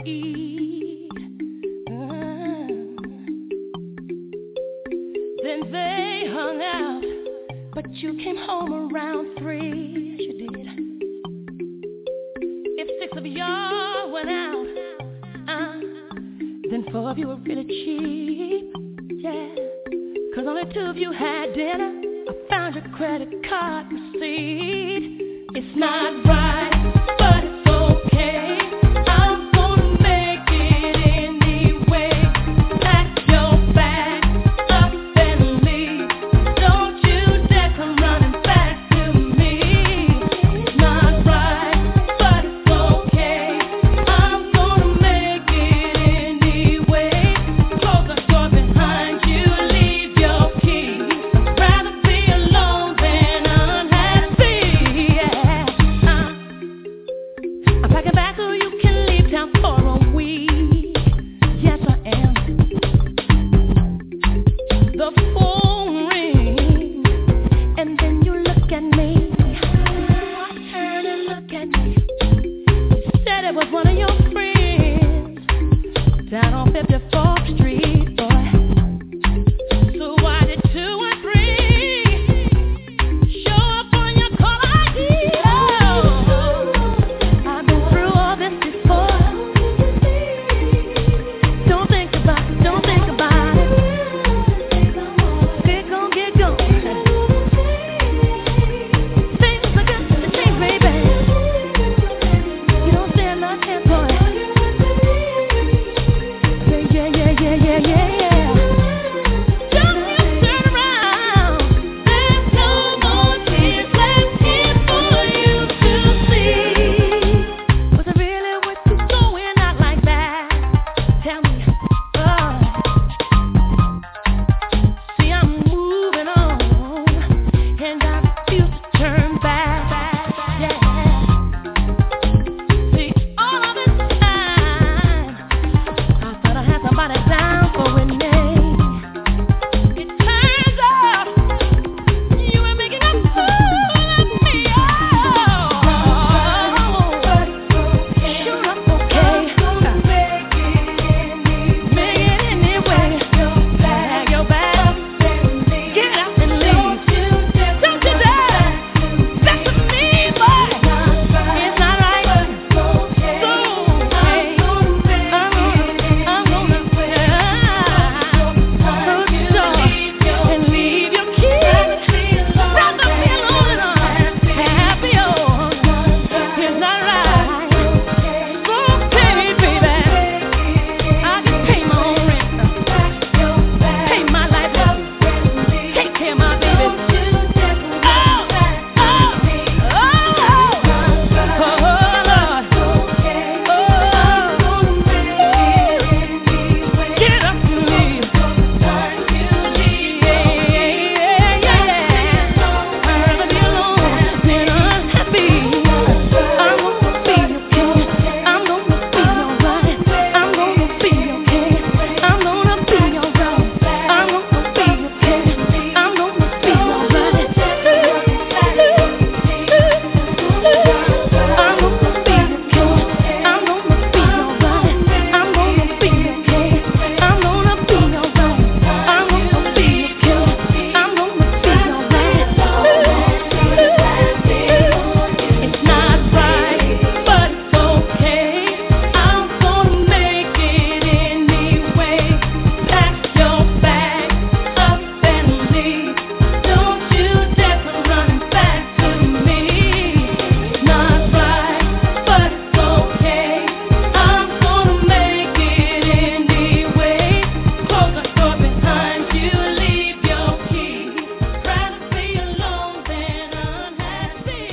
eat. Then they hung out, but you came home around 3. Yes, you did. If 6 of y'all went out, then 4 of you were really cheap. Yeah, 'cause only 2 of you had dinner. I found your credit card receipt. It's not right, but it's okay. I'm gonna make it anyway. Pack your bag up and leave. Don't you dare come running back to me. It's not right, but it's okay. I'm gonna make it anyway. Close the door behind you, leave your keys. I'd rather be alone than unhappy. Yeah. I'm packing back so you can leave town for a week. Yes, I am. The phone rings, and then you look at me. I turn and look at me. You said it was one of your friends down on 54th Street, boy. So why did 2 and 3 show up on your call ID? Oh, I've been through all this before. Don't think about it, don't think about it. Get gone, get gone. Things are good to change, baby. You don't stand my chance, boy. Yeah, yeah, yeah, yeah, yeah, yeah. Don't you turn around. There's no more tears left here for you to see. Was it really worth you going out like that? Tell me. See, I'm moving on, and I refuse to turn back. Yeah. See, all of this time, I thought I had somebody down for Renee. It turns out you were making a fool of me. Oh, sure, I'm okay. Make it anyway. Pack your bag, get out and leave. Don't you dare mess with me, boy. It's not right. So okay. I'm gonna close the door and leave your keys. Rather be alone and unhappy. Oh, it's not right. So okay, baby. I can pay my own rent, pay my light bill, take care of my baby. Get up and leave. I'd rather be alone than unhappy. I'm gonna be okay. I'm gonna be alright. I'm gonna be okay. I'm gonna be alright. I'm gonna be okay. I'm gonna be alright. I'm gonna be okay. I'm gonna be alright. I'm gonna be okay. I'm gonna be alright. I'm gonna be okay. I'm gonna be alright. It's not right, but it's okay. I'm gonna make it anyway. Pack your bag up and leave. Don't you dare come running back to me. It's not right, but it's okay. I'm gonna make it anyway. Close the door behind you, leave your keys. Rather be alone than unhappy.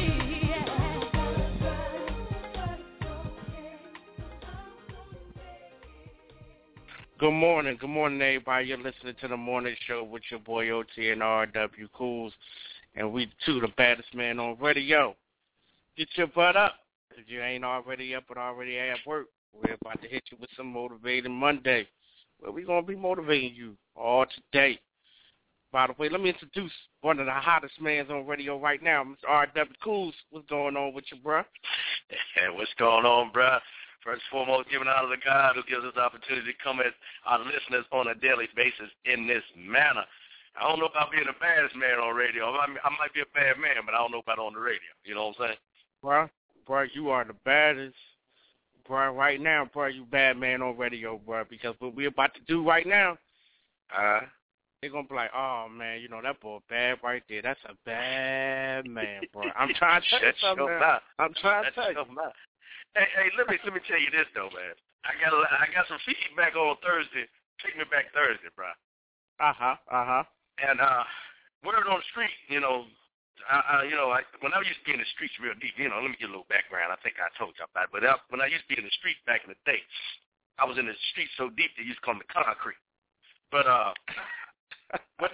Good morning, everybody. You're listening to the morning show with your boy OT and RW Cools, and we 2 the baddest man on radio. Get your butt up if you ain't already up but already at work. We're about to hit you with some Motivating Monday. Well, we're gonna be motivating you all today. By the way, let me introduce one of the hottest mans on radio right now, Mr. RW Cools. What's going on with you, bruh? Hey, what's going on, bruh? First and foremost, giving honor to God who gives us the opportunity to come at our listeners on a daily basis in this manner. I don't know about being the baddest man on radio. I might be a bad man, but I don't know about on the radio. You know what I'm saying? Bro, you are the baddest. Bro, right now, bro, you bad man on radio, bro, because what we're about to do right now, they're going to be like, oh, man, you know, that boy bad right there. That's a bad man, bro. I'm trying to tell you something, man. I'm trying to tell you. Hey, let me tell you this, though, man. I got some feedback on Thursday. Take me back Thursday, bro. And word on the street, you know, when I used to be in the streets real deep, you know, let me give a little background. I think I told you about it. But when I used to be in the streets back in the day, I was in the streets so deep they used to call me concrete. But what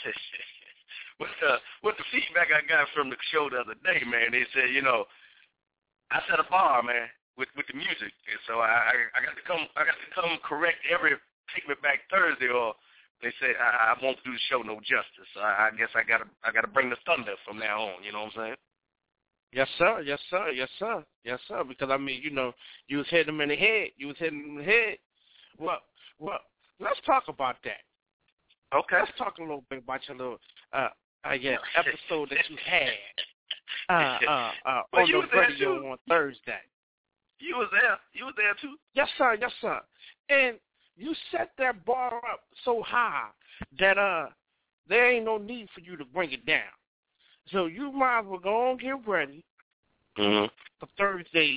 the feedback I got from the show the other day, man, they said, you know, I set a bar, man, with the music, and so I got to come correct every Take Me Back Thursday, or they say I won't do the show no justice. So I guess I gotta bring the thunder from now on. You know what I'm saying? Yes, sir. Yes, sir. Yes, sir. Yes, sir. Because I mean, you know, you was hitting them in the head. Well, let's talk about that. Okay. Let's talk a little bit about your little episode that you had on the radio on Thursday. You was there. You was there too. Yes, sir. Yes, sir. And you set that bar up so high that there ain't no need for you to bring it down. So you might as well go and get ready for Thursdays.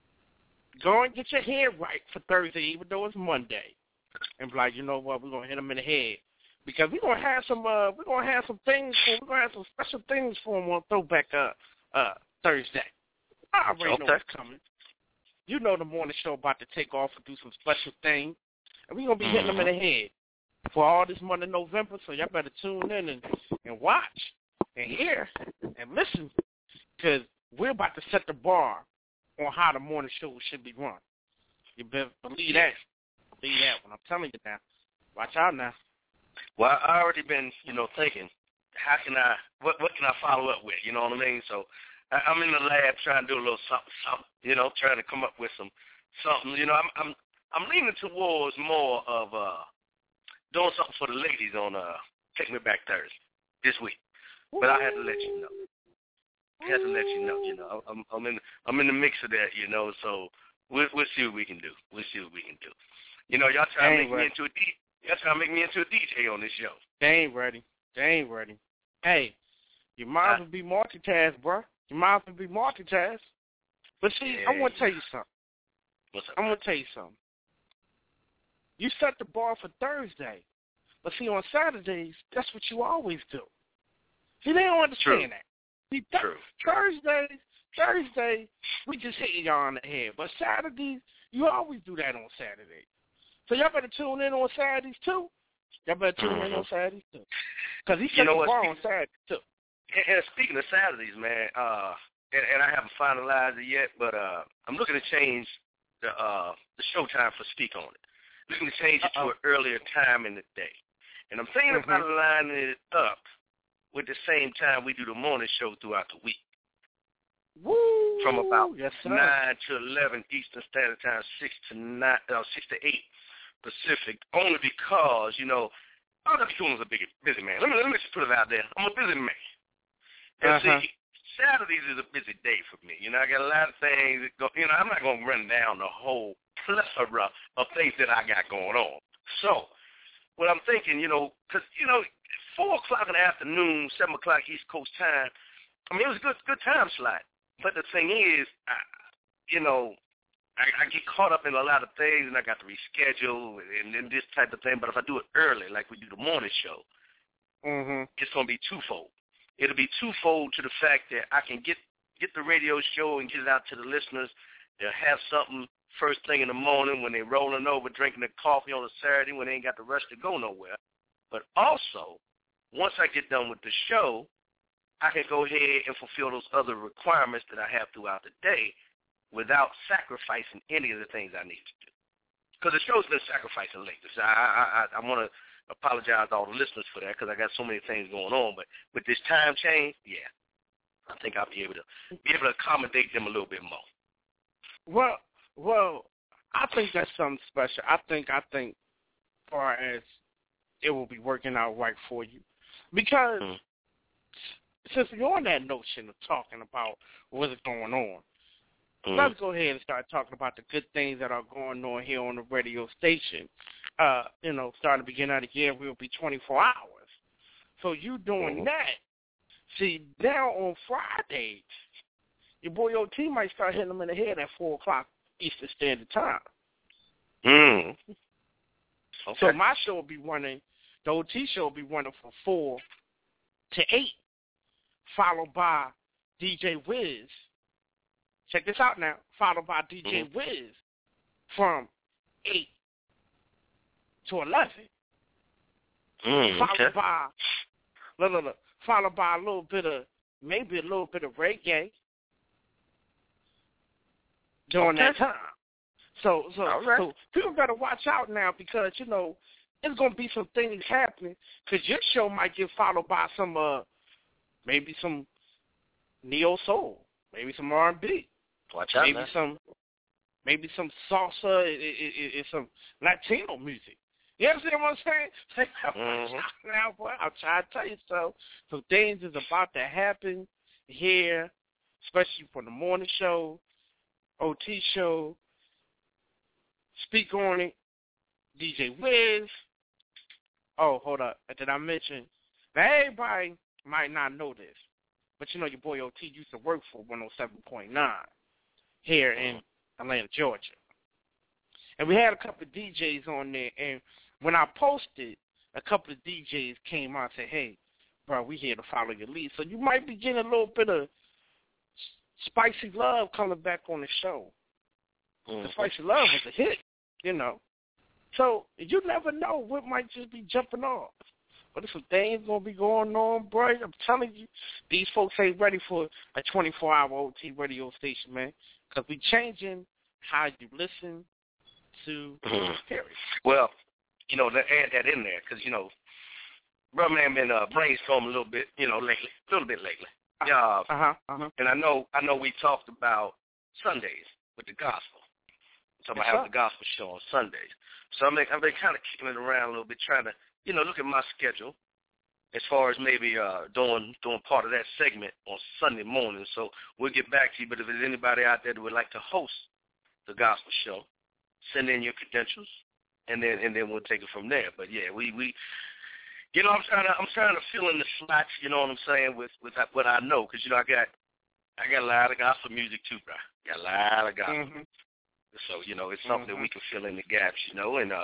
Go and get your head right for Thursday, even though it's Monday, and be like, you know what, we're gonna hit them in the head because we're gonna have some special things for them on Throwback Thursday. I already know what's coming. You know the morning show about to take off and do some special things. And we're going to be hitting them in the head for all this month of November, so y'all better tune in and watch and hear and listen because we're about to set the bar on how the morning show should be run. You better believe that. Believe that when I'm telling you now. Watch out now. Well, I already been, you know, thinking, what can I follow up with, you know what I mean? So I'm in the lab trying to do a little something, you know, trying to come up with something. You know, I'm leaning towards more of doing something for the ladies on Take Me Back Thursday this week. But I had to let you know. You know, I'm in the mix of that, you know. So we'll see what we can do. You know, y'all trying to make me into a DJ on this show. They ain't ready. Hey, you might as well be multitask, bro. You might as well be multitask. But see, I want to tell you something. What's up? I'm going to tell you something. You set the bar for Thursday. But see, on Saturdays, that's what you always do. See, they don't understand that. See, Thursday, we just hitting y'all on the head. But Saturdays, you always do that on Saturdays. So y'all better tune in on Saturdays, too. Because he set the bar on Saturdays, too. And speaking of Saturdays, man, and I haven't finalized it yet, but I'm looking to change the show time for Speak On It. Looking to change it to an earlier time in the day. And I'm thinking about lining it up with the same time we do the morning show throughout the week. Woo! From about 9 to 11 Eastern Standard Time, 6 to 8 Pacific, only because, you know, R.W. Cool is a busy man. Let me just put it out there. I'm a busy man. And see, Saturdays is a busy day for me. You know, I got a lot of things that go, you know, I'm not going to run down the whole plethora of things that I got going on. So, what I'm thinking, you know, because, you know, 4 o'clock in the afternoon, 7 o'clock East Coast time, I mean, it was a good time slot. But the thing is, you know, I get caught up in a lot of things, and I got to reschedule and this type of thing. But if I do it early, like we do the morning show, it's going to be twofold. It'll be twofold to the fact that I can get the radio show and get it out to the listeners. They'll have something first thing in the morning when they're rolling over, drinking their coffee on a Saturday when they ain't got the rush to go nowhere. But also, once I get done with the show, I can go ahead and fulfill those other requirements that I have throughout the day without sacrificing any of the things I need to do. Because the show's been sacrificing lately. So I want to apologize to all the listeners for that because I got so many things going on. But with this time change, yeah, I think I'll be able to accommodate them a little bit more. Well, I think that's something special. I think, far as it will be working out right for you, because since you're on that notion of talking about what's going on, let's go ahead and start talking about the good things that are going on here on the radio station. Starting the beginning of the year, we'll be 24 hours. So you doing that. See, now on Friday, your boy OT might start hitting them in the head at 4 o'clock Eastern Standard Time. Okay. So my show will be running, the OT show will be running from 4 to 8, followed by DJ Wiz. Check this out now. Followed by DJ Wiz from 8 to 11. Followed by, followed by maybe a little bit of reggae during that time. So people better watch out now, because, there's going to be some things happening, because your show might get followed by some, maybe some neo-soul, maybe some R&B. Watch out, maybe some salsa and some Latino music. You understand what I'm saying? Now, boy, I'll try to tell you so. Some things is about to happen here, especially for the morning show, OT show, Speak On It, DJ Wiz. Oh, hold up. Did I mention? Now, everybody might not know this, but your boy OT used to work for 107.9 here in Atlanta, Georgia. And we had a couple of DJs on there, and when I posted, a couple of DJs came out and said, hey, bro, we here to follow your lead. So you might be getting a little bit of Spicy Love coming back on the show. The Spicy Love was a hit, So you never know what might just be jumping off. But there's some things going to be going on, bro. I'm telling you, these folks ain't ready for a 24-hour OT radio station, man, because we changing how you listen to period. Well, to add that in there, because, brother man been brainstorming a little bit, lately. Yeah. And I know we talked about Sundays with the gospel. So I have the gospel show on Sundays. So I've been kind of kicking it around a little bit, trying to, look at my schedule as far as maybe doing part of that segment on Sunday morning. So we'll get back to you. But if there's anybody out there that would like to host the gospel show, send in your credentials, and then we'll take it from there. But yeah, we I'm trying to fill in the slots. You know what I'm saying, with what I know, because I got a lot of gospel music too, bro. Got a lot of gospel. So it's something that we can fill in the gaps. And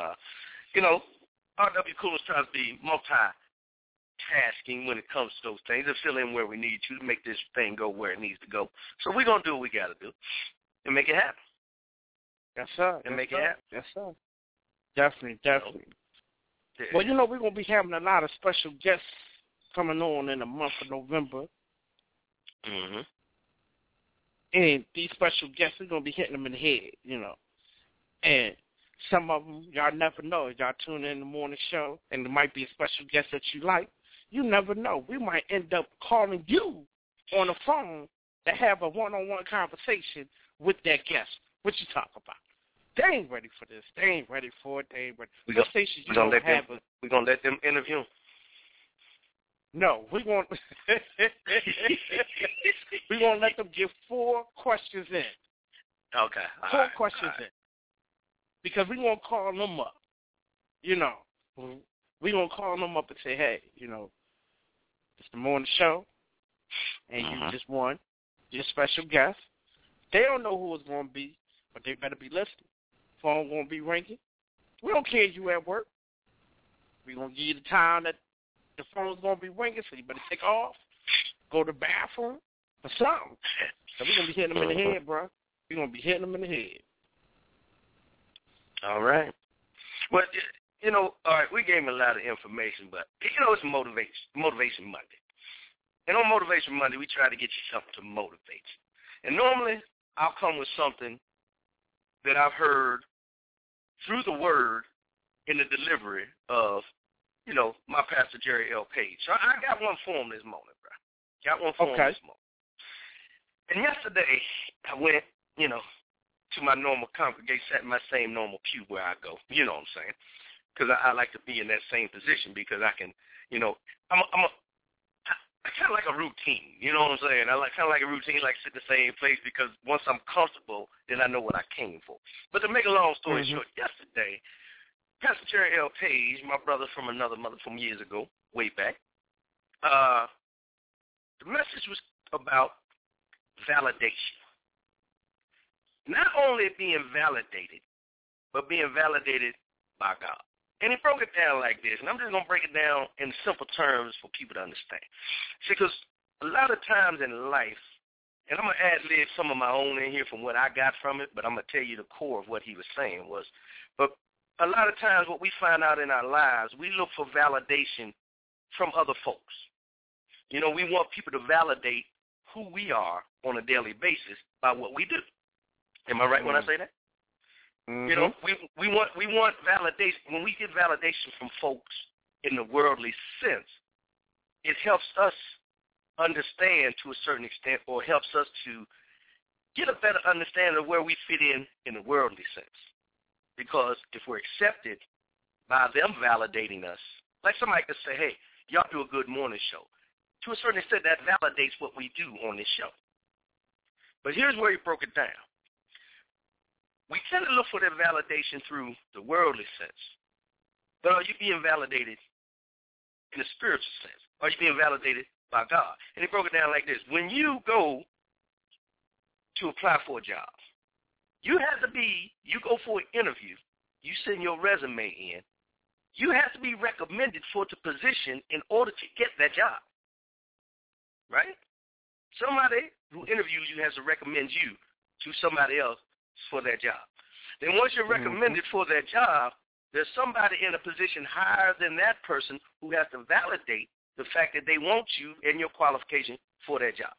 RW Cool is trying to be multitasking when it comes to those things and fill in where we need to make this thing go where it needs to go. So we're gonna do what we got to do and make it happen. Yes, sir. And make it happen. Yes, sir. Definitely. Yeah. Well, we're going to be having a lot of special guests coming on in the month of November. And these special guests, we're going to be hitting them in the head, And some of them, y'all never know. Y'all tune in the morning show, and there might be a special guest that you like. You never know. We might end up calling you on the phone to have a one-on-one conversation with that guest. What you talk about? They ain't ready for this. They ain't ready for it. They ain't ready. We're going to let them interview. No, we're going to let them give 4 questions in. Okay. 4 questions in. Because we're going to call them up. We're going to call them up and say, hey, it's the morning show, and you just won your special guest. They don't know who it's going to be, but they better be listening. Phone going to be ringing. We don't care if you at work. We're going to give you the time that the phone's going to be ringing, so you better take off, go to the bathroom, or something. So we're going to be hitting them in the head, bro. We're going to be hitting them in the head. All right. Well, all right, we gave him a lot of information, but, it's Motivation Monday. And on Motivation Monday, we try to get you something to motivate you. And normally, I'll come with something that I've heard through the word in the delivery of, my Pastor Jerry L. Page. So I got one for him this morning, bro. Got one for him this morning. And yesterday, I went, to my normal congregation, sat in my same normal pew where I go. You know what I'm saying? Because I like to be in that same position because I can, you know, I kind of like a routine. You know what I'm saying? I kind of like a routine, like sit in the same place because once I'm comfortable, then I know what I came for. But to make a long story short, yesterday, Pastor Jerry L. Page, my brother from another mother from years ago, way back, the message was about validation. Not only being validated, but being validated by God. And he broke it down like this, and I'm just going to break it down in simple terms for people to understand. See, because a lot of times in life, and I'm going to ad-lib some of my own in here from what I got from it, but I'm going to tell you the core of what he was saying was, but a lot of times what we find out in our lives, we look for validation from other folks. You know, we want people to validate who we are on a daily basis by what we do. Am I right when I say that? You know, we want validation. When we get validation from folks in the worldly sense, it helps us understand to a certain extent, or helps us to get a better understanding of where we fit in the worldly sense. Because if we're accepted by them validating us, like somebody could say, hey, y'all do a good morning show. To a certain extent, that validates what we do on this show. But here's where he broke it down. We tend to look for that validation through the worldly sense. But are you being validated in the spiritual sense? Are you being validated by God? And he broke it down like this. When you go to apply for a job, you go for an interview, you send your resume in, you have to be recommended for the position in order to get that job. Right? Somebody who interviews you has to recommend you to somebody else for that job. Then once you're recommended for that job, there's somebody in a position higher than that person who has to validate the fact that they want you and your qualification for that job.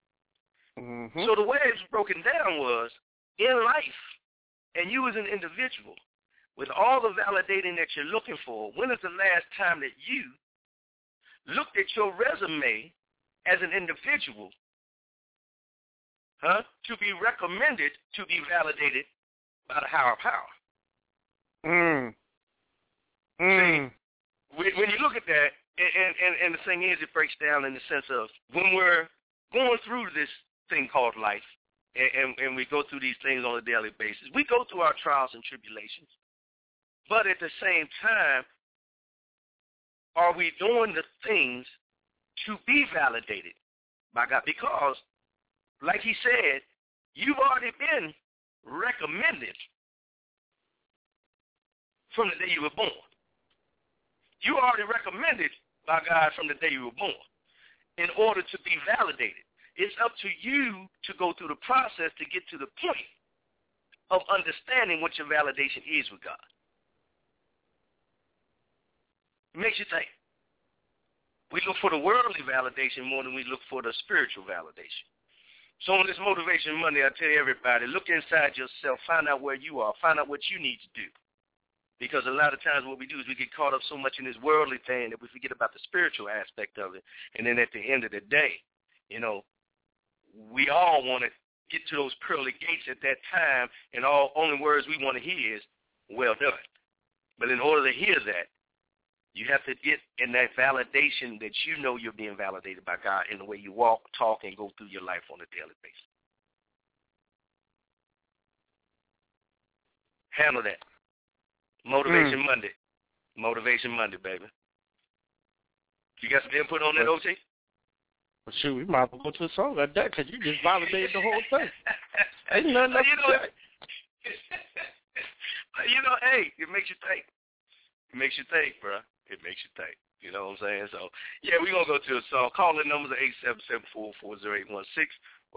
So the way it's broken down was, in life, and you as an individual, with all the validating that you're looking for, when is the last time that you looked at your resume as an individual to be recommended to be validated by the higher power? See, when you look at that, and the thing is, it breaks down in the sense of when we're going through this thing called life, and we go through these things on a daily basis, we go through our trials and tribulations. But at the same time, are we doing the things to be validated by God? Because, like he said, you've already been recommended from the day you were born. You are already recommended by God from the day you were born in order to be validated. It's up to you to go through the process to get to the point of understanding what your validation is with God. It makes you think. We look for the worldly validation more than we look for the spiritual validation. So on this Motivation Monday, I tell everybody, look inside yourself, find out where you are, find out what you need to do. Because a lot of times what we do is we get caught up so much in this worldly thing that we forget about the spiritual aspect of it. And then at the end of the day, you know, we all want to get to those pearly gates at that time, and only words we want to hear is, well done. But in order to hear that, you have to get in that validation that you know you're being validated by God in the way you walk, talk, and go through your life on a daily basis. Handle that. Motivation Monday. Motivation Monday, baby. You got some input on that, OT? Well, shoot, we might as well go to a song like that because you just validated the whole thing. Ain't nothing else to say. You know, hey, it makes you think. It makes you think, bro. It makes you think. You know what I'm saying? So, yeah, we're going to go to a song. Call-in numbers are 877-440-816 or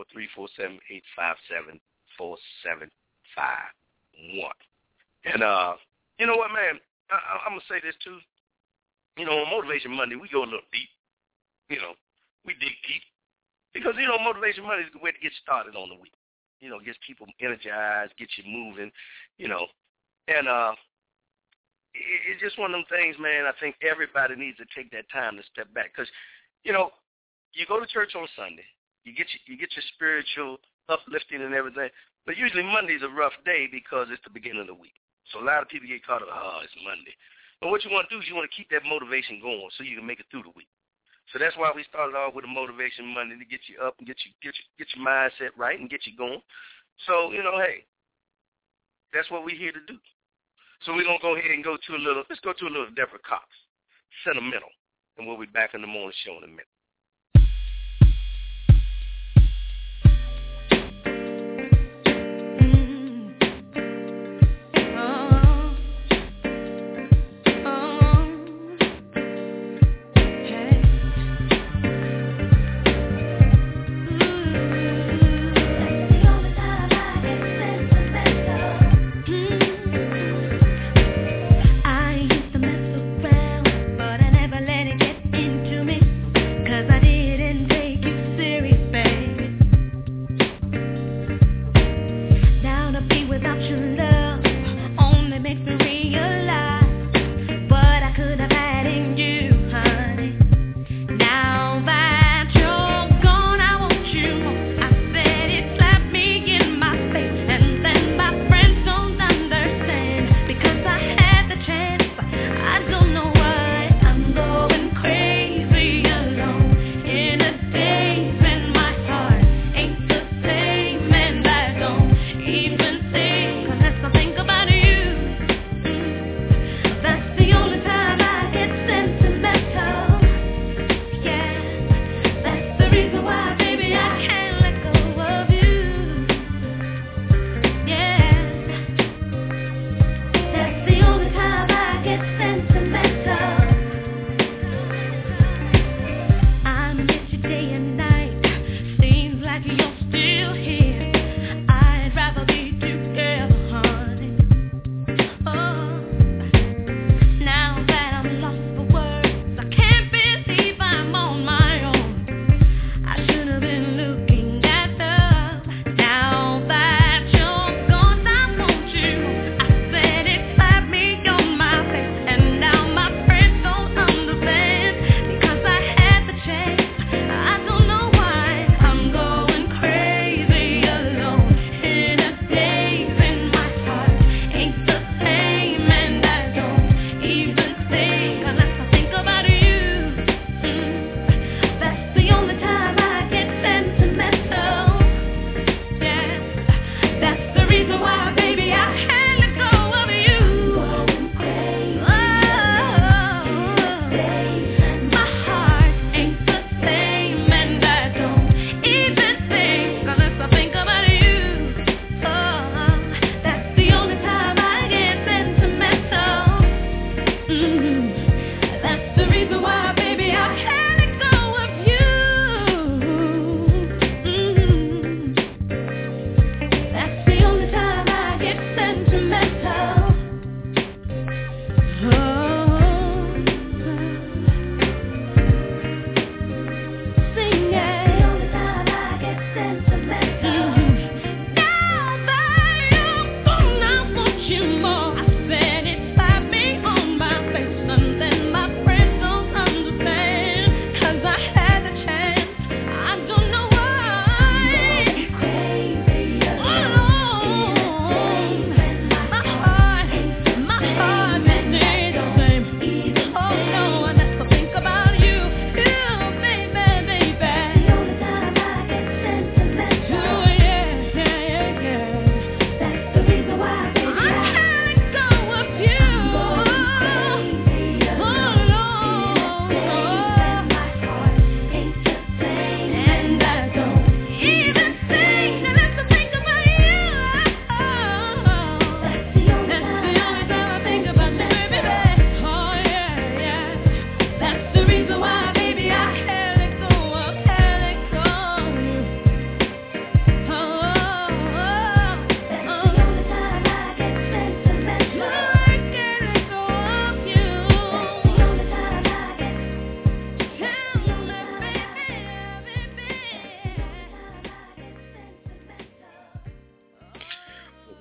347-857-4751. And, you know what, man? I'm going to say this, too. You know, on Motivation Monday, we go a little deep. You know, we dig deep. Because, you know, Motivation Monday is the way to get started on the week. You know, gets people energized, gets you moving, you know. And it's just one of them things, man, I think everybody needs to take that time to step back. Because, you know, you go to church on Sunday. You get your spiritual uplifting and everything. But usually Monday's a rough day because it's the beginning of the week. So a lot of people get caught up, it's Monday. But what you want to do is you want to keep that motivation going so you can make it through the week. So that's why we started off with a motivation Monday to get you up and get your mindset right and get you going. So, hey, that's what we're here to do. So we're going to go ahead and let's go to a little Deborah Cox, Sentimental, and we'll be back in the morning show in a minute. I used to mess around, but I never let it get into me.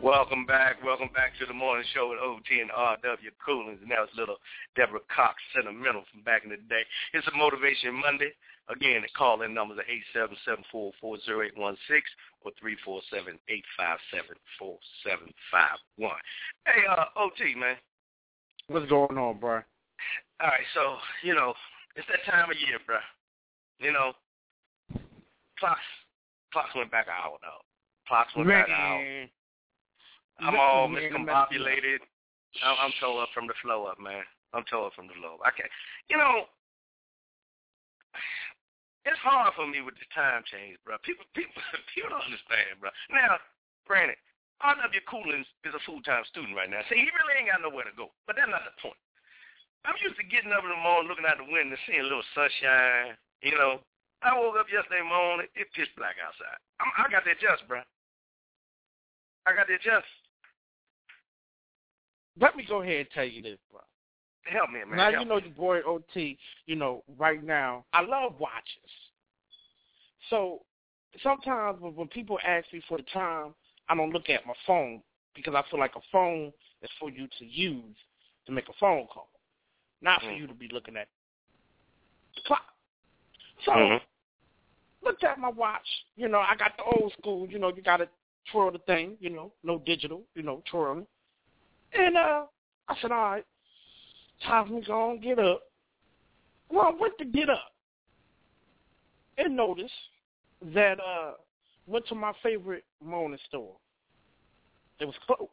Welcome back to the morning show with OT and RW Coolings, and that was little Deborah Cox, sentimental from back in the day. It's a Motivation Monday. Again, the call-in numbers are 877-440-816 or 347-857-4751. Hey, OT, man. What's going on, bro? All right, so, it's that time of year, bro. Clocks went back an hour, though. Clocks went back an hour. I'm all miscombobulated. I'm tore up from the flow up, man. I'm tore up from the flow up. I can't. It's hard for me with this time change, bro. People don't understand, bro. Now, granted, RW Coolings is a full-time student right now. See, he really ain't got nowhere to go. But that's not the point. I'm used to getting up in the morning, looking out the window, and seeing a little sunshine. I woke up yesterday morning, it pitch black outside. I got to adjust, bro. I got to adjust. Let me go ahead and tell you this, bro. Help me, man. Now, your boy OT, right now, I love watches. So sometimes when people ask me for the time, I don't look at my phone because I feel like a phone is for you to use to make a phone call, not for you to be looking at the clock. So looked at my watch. I got the old school, you got to twirl the thing, no digital, twirling. And I said, all right, time for me to go and get up. Well, I went to get up and noticed that went to my favorite morning store. It was closed.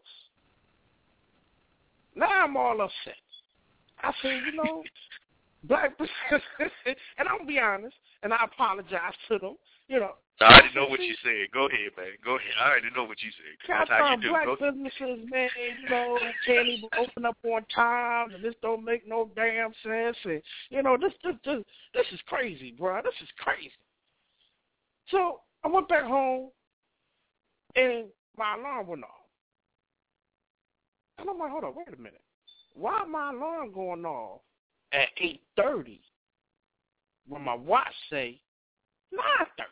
Now I'm all upset. I said, black and I'm going to be honest, and I apologize to them, I already know what you said. Go ahead, man. Go ahead. I already know what you said. That's how you do. Black businesses, man, can't even open up on time, and this don't make no damn sense. And this is crazy, bro. This is crazy. So I went back home, and my alarm went off. And I'm like, hold on, wait a minute. Why my alarm going off at 8:30 when my watch say 9:30?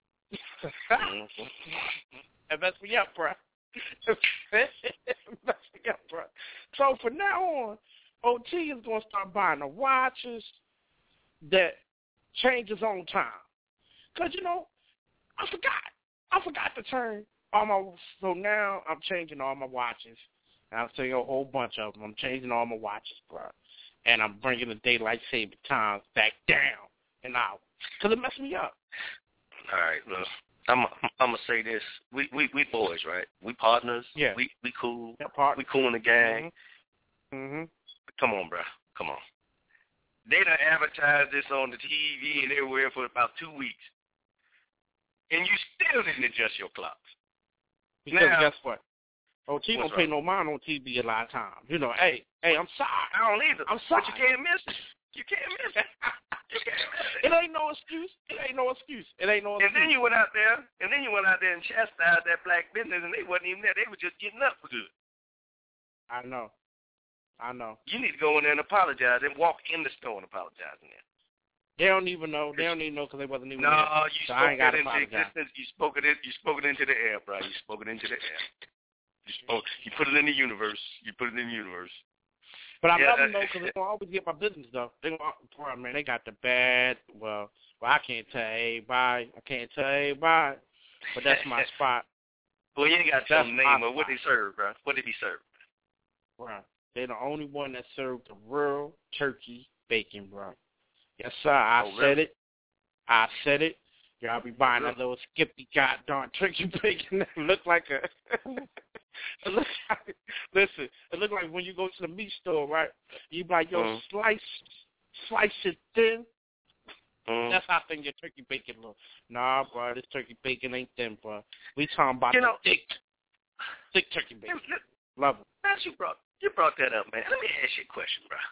It messed me up, bro. So from now on, OT is going to start buying the watches that change its own time. Because, I forgot to turn all my, so now I'm changing all my watches. I'll tell you a whole bunch of them. I'm changing all my watches, bro. And I'm bringing the daylight saving time back down an hour. Because it messed me up. All right, look, I'm gonna say this: we boys, right? We partners. Yeah. We cool. Yeah, we cool in the gang. Mm-hmm. Come on, bro. Come on. They done advertised this on the TV and everywhere for about 2 weeks, and you still didn't adjust your clocks. Because now, guess what? OT don't pay no mind on TV a lot of times. Hey, I'm sorry. I don't either. I'm sorry. But you can't miss it. You can't miss it. It ain't no excuse. And then you went out there, and chastised that black business, and they wasn't even there. They were just getting up for good. I know. You need to go in there and apologize and walk in the store and apologize in there. They don't even know. They don't even know because they wasn't even there. No, you so spoke it into existence. You spoke it into the air, bro. You spoke it into the air. You put it in the universe. But I love them, though, because they're going to always get my business, though. They're going to, man, they got the bad, well, I can't tell everybody. But that's my spot. Well, you ain't got to tell them the name of what they serve, bro. What did he serve? Right. They're the only one that served the real turkey bacon, bro. Yes, sir. I said it. Y'all be buying that little Skippy goddamn turkey bacon that look like a... It look like when you go to the meat store, right? You be like, yo, slice it thin. That's how thin your turkey bacon look. Nah, bro, this turkey bacon ain't thin, bro. We talking about the thick turkey bacon. Love it. You brought that up, man. Let me ask you a question, bro.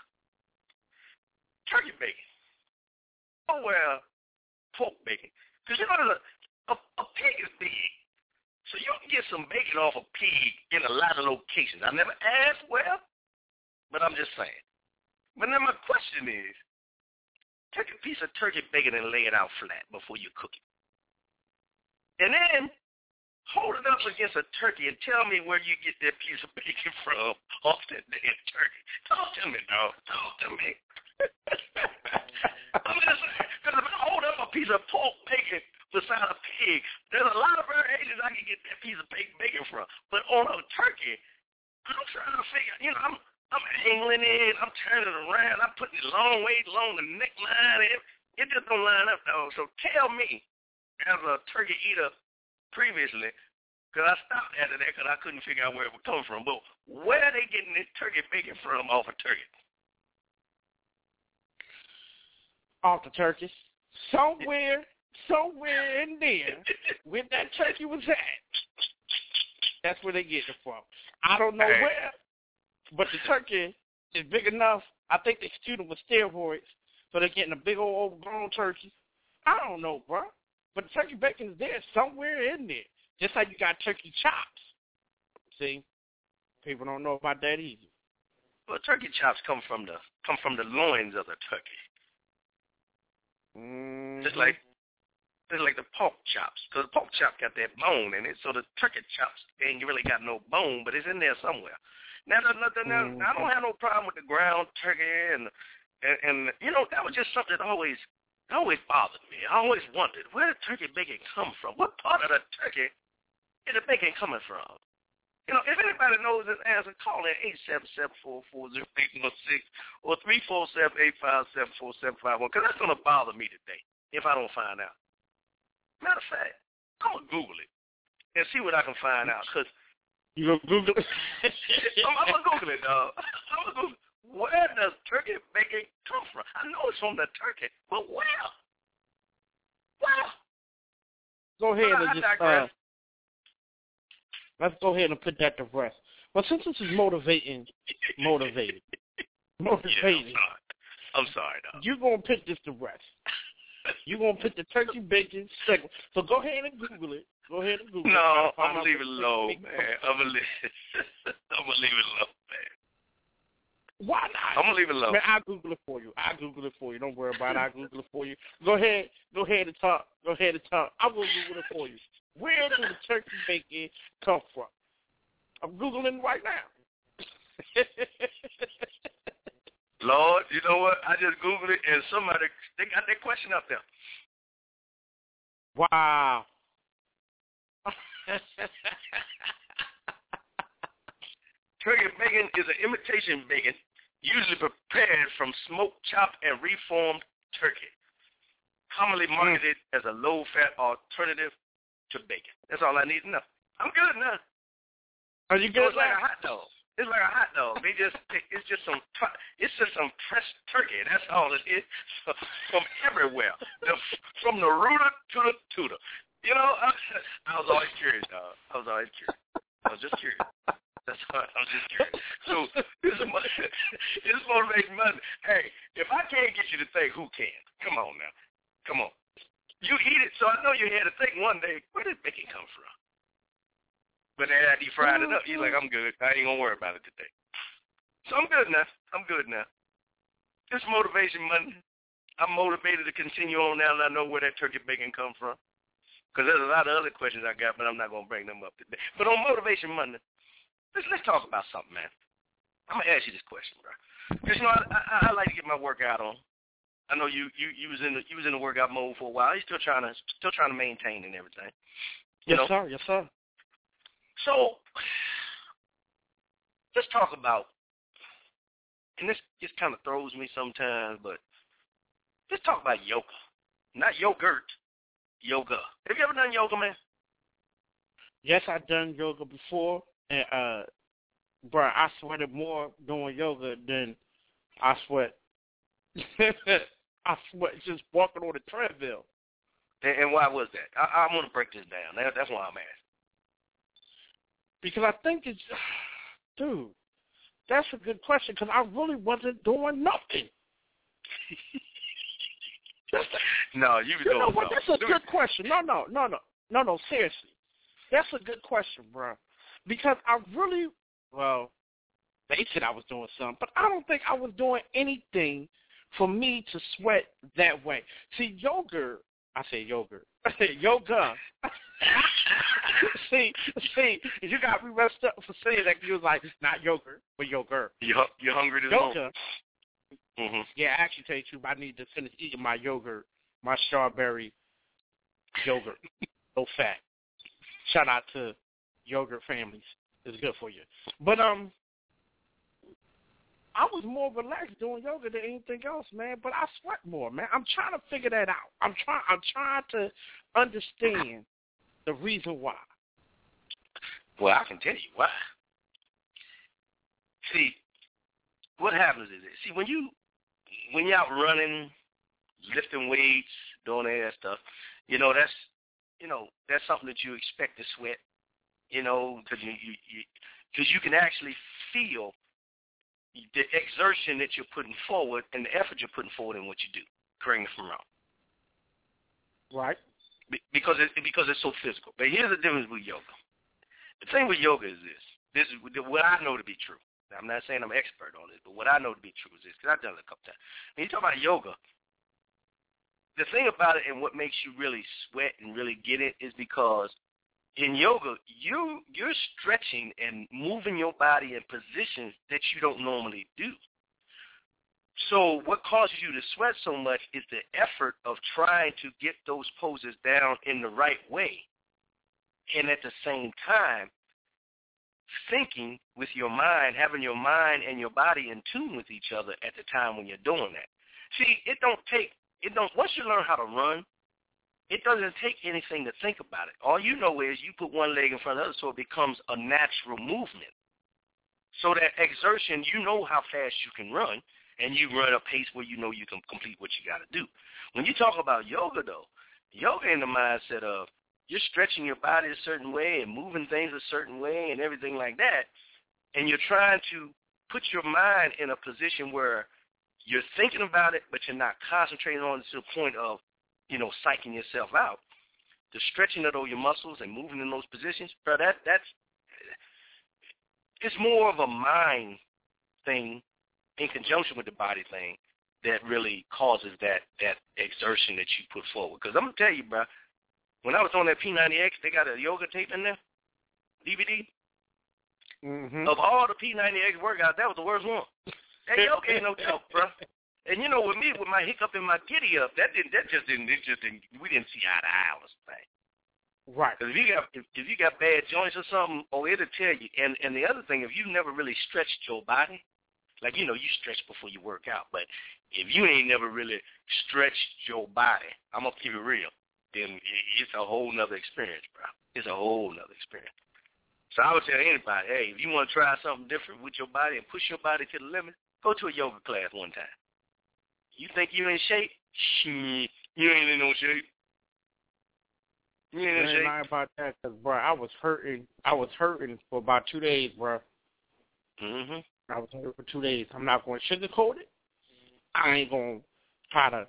Turkey bacon. Oh, well, pork bacon. Because, a pig is big. So you can get some bacon off a pig in a lot of locations. I never asked where, but I'm just saying. But then my question is, take a piece of turkey bacon and lay it out flat before you cook it. And then hold it up against a turkey and tell me where you get that piece of bacon from off that damn turkey. Talk to me, dog. Talk to me. I'm just saying, because if I hold up a piece of pork bacon beside a pig, there's a lot of variations I can get that piece of bacon from. But on a turkey, I'm trying to figure, I'm angling it, I'm turning it around, I'm putting it long way along the neckline. It just don't line up, dog. So tell me, as a turkey eater previously, because I stopped after that because I couldn't figure out where it would come from, but where are they getting this turkey bacon from off a turkey? Off the turkey? Somewhere in there where that turkey was at. That's where they get it from. I don't know where, but the turkey is big enough. I think they shoot them with steroids, so they're getting a big old overgrown turkey. I don't know, bro. But the turkey bacon is there somewhere in there. Just like you got turkey chops. See? People don't know about that either. Well, turkey chops come from the loins of the turkey. Mm-hmm. Just like the pork chops. Because the pork chop got that bone in it, so the turkey chops ain't really got no bone, but it's in there somewhere. Now, I don't have no problem with the ground turkey, and that was just something that always bothered me. I always wondered, where did turkey bacon come from? What part of the turkey is the bacon coming from? If anybody knows this answer, call in 877-440-816 or 347-857-4751, because that's going to bother me today if I don't find out. Matter of fact, I'm going to Google it and see what I can find out. Cause you going to Google it? I'm going to Google it, dog. I'm going to Google it. Where does turkey bacon come from? I know it's from the turkey, but where? Where? Go ahead and just let's go ahead and put that to rest. Well, since this is motivating. Yeah, I'm sorry, dog. You're going to put this to rest. You're going to put the turkey bacon segment. So go ahead and Google it. Go ahead and Google it. No, I'm going to leave it alone, man. I'm going to leave it alone, man. Why not? I'm going to leave it alone. Man, I'll Google it for you. Don't worry about it. I'll Google it for you. Go ahead and talk. I will Google it for you. Where does the turkey bacon come from? I'm Googling right now. Lord, you know what? I just Googled it, and they got that question up there. Wow. Turkey bacon is an imitation bacon, usually prepared from smoked, chopped, and reformed turkey, commonly marketed as a low-fat alternative to bacon. That's all I need to know. I'm good now. Are you good? It's like a hot dog. It's like a hot dog. It's just some pressed turkey. That's all it is. From everywhere, from the rooter to the tutor. I was always curious, dog. I was just curious. That's all. I was just curious. So this is Motivation Monday. Hey, if I can't get you to think, who can? Come on now. Come on. You eat it, so I know you had to think one day, where did bacon come from? But then after you fried it up, you're like, I'm good. I ain't going to worry about it today. So I'm good now. It's Motivation Monday. I'm motivated to continue on now, and I know where that turkey bacon comes from. Because there's a lot of other questions I got, but I'm not going to bring them up today. But on Motivation Monday, let's talk about something, man. I'm going to ask you this question, bro. Because, I like to get my workout on. I know you was in the workout mode for a while. You're still trying to maintain and everything. Yes, sir. So let's talk about, and this just kind of throws me sometimes, but let's talk about yoga. Not yogurt, yoga. Have you ever done yoga, man? Yes, I've done yoga before, and bro, I sweated more doing yoga than I sweat. I sweat just walking on the treadmill. And why was that? I want to break this down. That's why I'm asking. Because I think it's, dude, that's a good question, because I really wasn't doing nothing. No, you know what? That's a good question. No, seriously. That's a good question, bro. Because I really, they said I was doing something, but I don't think I was doing anything for me to sweat that way. See, yoga I said yogurt. I said yoga. see, you got me messed up for saying that. You was like, not yogurt, but yogurt. You're hungry this morning? Yoga. Yeah, actually, tell you the truth, I need to finish eating my yogurt, my strawberry yogurt, low fat. Shout out to yogurt families. It's good for you. But I was more relaxed doing yoga than anything else, man. But I sweat more, man. I'm trying to figure that out. I'm trying to understand the reason why. Well, I can tell you why. See, what happens is this. See, when you're out running, lifting weights, doing all that stuff, that's something that you expect to sweat, because you can actually feel the exertion that you're putting forward and the effort you're putting forward in what you do. Correct me if I'm wrong. Right. Because it's so physical. But here's the difference with yoga. The thing with yoga is this. This is what I know to be true. Now, I'm not saying I'm an expert on this, but what I know to be true is this, because I've done it a couple times. When you talk about yoga, the thing about it and what makes you really sweat and really get it is because in yoga, you're stretching and moving your body in positions that you don't normally do. So what causes you to sweat so much is the effort of trying to get those poses down in the right way, and at the same time, thinking with your mind, having your mind and your body in tune with each other at the time when you're doing that. See, once you learn how to run, it doesn't take anything to think about it. All you know is you put one leg in front of the other so it becomes a natural movement. So that exertion, you know how fast you can run, and you run a pace where you know you can complete what you got to do. When you talk about yoga, though, yoga in the mindset of you're stretching your body a certain way and moving things a certain way and everything like that, and you're trying to put your mind in a position where you're thinking about it, but you're not concentrating on it to the point of, psyching yourself out. The stretching of your muscles and moving in those positions, bro, it's more of a mind thing in conjunction with the body thing that really causes that exertion that you put forward. Because I'm going to tell you, bro, when I was on that P90X, they got a yoga tape in there, DVD. Mm-hmm. Of all the P90X workouts, that was the worst one. That yoga ain't no joke, bro. And with me, with my hiccup and my giddy up, we didn't see eye to eye on this thing. Right. Because if you got bad joints or something, it'll tell you. And the other thing, if you've never really stretched your body, like, you stretch before you work out, but if you ain't never really stretched your body, I'm going to keep it real, then it's a whole nother experience, bro. It's a whole nother experience. So I would tell anybody, hey, if you want to try something different with your body and push your body to the limit, go to a yoga class one time. You think you're in shape? Shit, you ain't in no shape. You ain't in shape. Lying about that, because, bro, I was hurting for about 2 days, bro. Mm-hmm. I was hurting for 2 days. I'm not going to sugarcoat it. I ain't going to try to,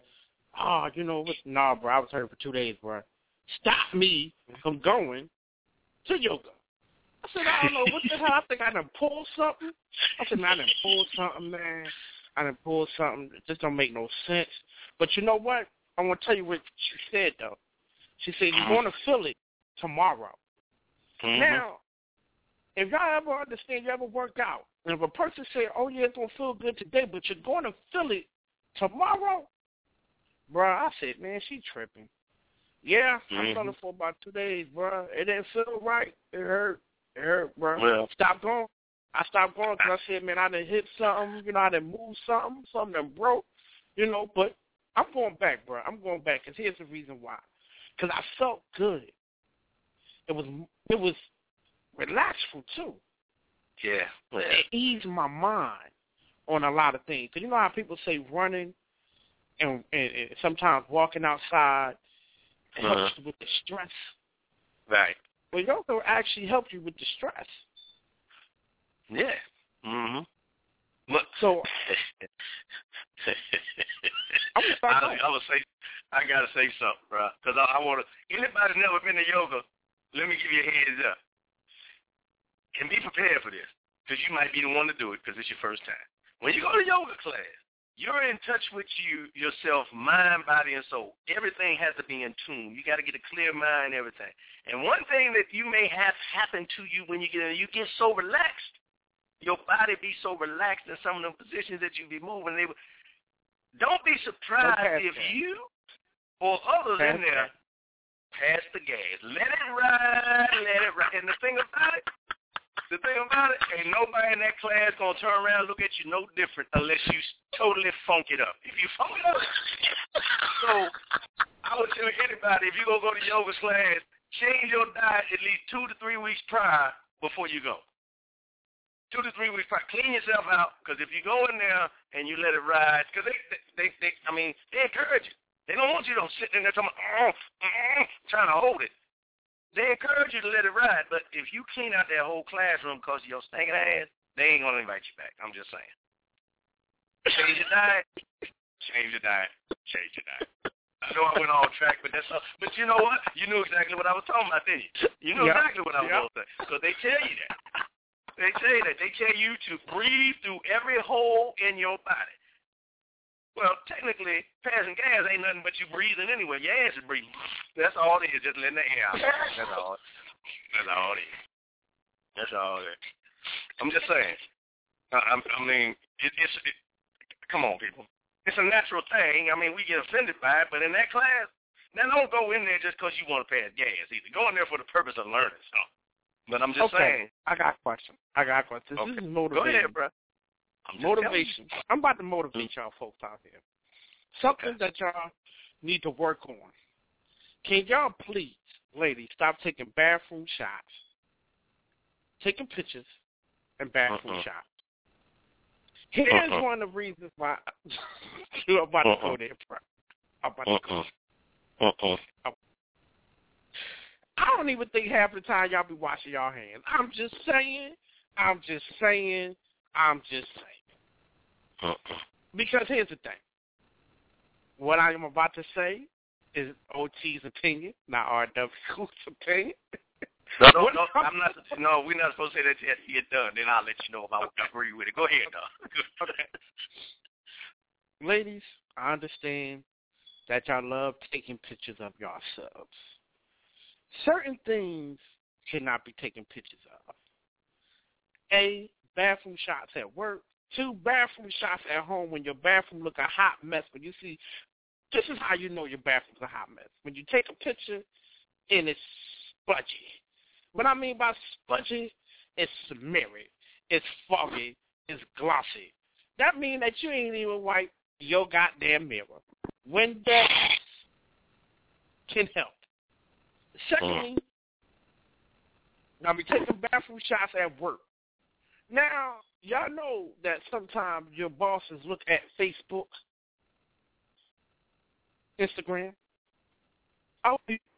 nah, bro, I was hurting for 2 days, bro. Stop me from going to yoga. I said, I don't know, what the hell? I think I done pulled something. I said, man, I done pulled something, man. I done pulled something. It just don't make no sense. But you know what? I want to tell you what she said, though. She said, you're going to feel it tomorrow. Mm-hmm. Now, if y'all ever understand, you ever work out, and if a person say, oh, yeah, it's going to feel good today, but you're going to feel it tomorrow, bro, I said, man, she tripping. Yeah, I felt it for about 2 days, bro. It didn't feel right. It hurt. It hurt, bro. Well, Stop going. I stopped going because I said, man, I done hit something. I done moved something done broke, but I'm going back, bro. I'm going back because here's the reason why. Because I felt good. It was relaxful, too. Yeah. It eased my mind on a lot of things. Because you know how people say running and sometimes walking outside helps you with the stress? Right. Well, yoga will actually help you with the stress. Yeah. Mm-hmm. So I gotta say something, bro, because I want to. Anybody never been to yoga? Let me give you a heads up, and be prepared for this, because you might be the one to do it, because it's your first time. When you go to yoga class, You're in touch with yourself, mind, body, and soul. Everything has to be in tune. You got to get a clear mind, everything. And one thing that you may have happen to you when you get so relaxed. Your body be so relaxed in some of the positions that you be moving. Don't be surprised if you or others in there pass the gas. Let it ride. And the thing about it, ain't nobody in that class going to turn around and look at you no different unless you totally funk it up. If you funk it up, so I would tell anybody, if you're going to go to yoga class, change your diet at least 2 to 3 weeks prior before you go. 2 to 3 weeks prior. Clean yourself out, because if you go in there and you let it ride, because they encourage you. They don't want you to sit in there talking trying to hold it. They encourage you to let it ride, but if you clean out that whole classroom because of your stinking ass, they ain't going to invite you back. I'm just saying. Change your diet. I know I went off track, but but you know what? You knew exactly what I was talking about, didn't you? You knew exactly what I was going to say. Because they tell you that. They tell you to breathe through every hole in your body. Well, technically, passing gas ain't nothing but you breathing anyway. Your ass is breathing. That's all it is, just letting the air out. That's all it is. I'm just saying. It's come on, people. It's a natural thing. I mean, we get offended by it, but in that class, now don't go in there just because you want to pass gas either. Go in there for the purpose of learning something. But I'm just saying. I got a question. This is motivation. Go ahead, bro. Motivation. I'm about to motivate y'all folks out here. Something that y'all need to work on. Can y'all please, ladies, stop taking bathroom shots, taking pictures, and bathroom shots? Here's one of the reasons why I'm about to go there, bro. I don't even think half the time y'all be washing y'all hands. I'm just saying. Because here's the thing. What I am about to say is OT's opinion, not RW's opinion. No, I'm not. No, we're not supposed to say that till you get done. Then I'll let you know if I agree with it. Go ahead, dog. Okay. Ladies, I understand that y'all love taking pictures of yourselves. Certain things cannot be taken pictures of. A, bathroom shots at work. 2, bathroom shots at home when your bathroom look a hot mess. When you see, this is how you know your bathroom's a hot mess. When you take a picture and it's smudgy. What I mean by smudgy, it's smeary, it's foggy, it's glossy. That means that you ain't even wipe your goddamn mirror. When that can help. Secondly, now we taking bathroom shots at work. Now, y'all know that sometimes your bosses look at Facebook, Instagram. I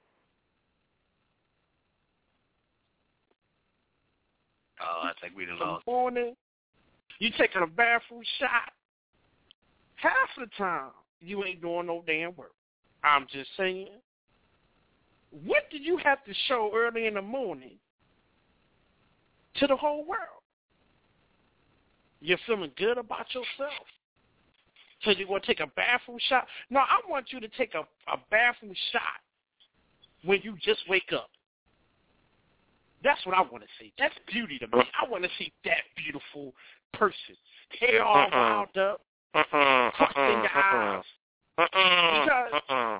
think we done lost. Morning, you taking a bathroom shot. Half the time, you ain't doing no damn work. I'm just saying. What did you have to show early in the morning to the whole world? You're feeling good about yourself. So you're going to take a bathroom shot? No, I want you to take a bathroom shot when you just wake up. That's what I want to see. That's beauty to me. I want to see that beautiful person. Hair all wound up, crust in your eyes. Because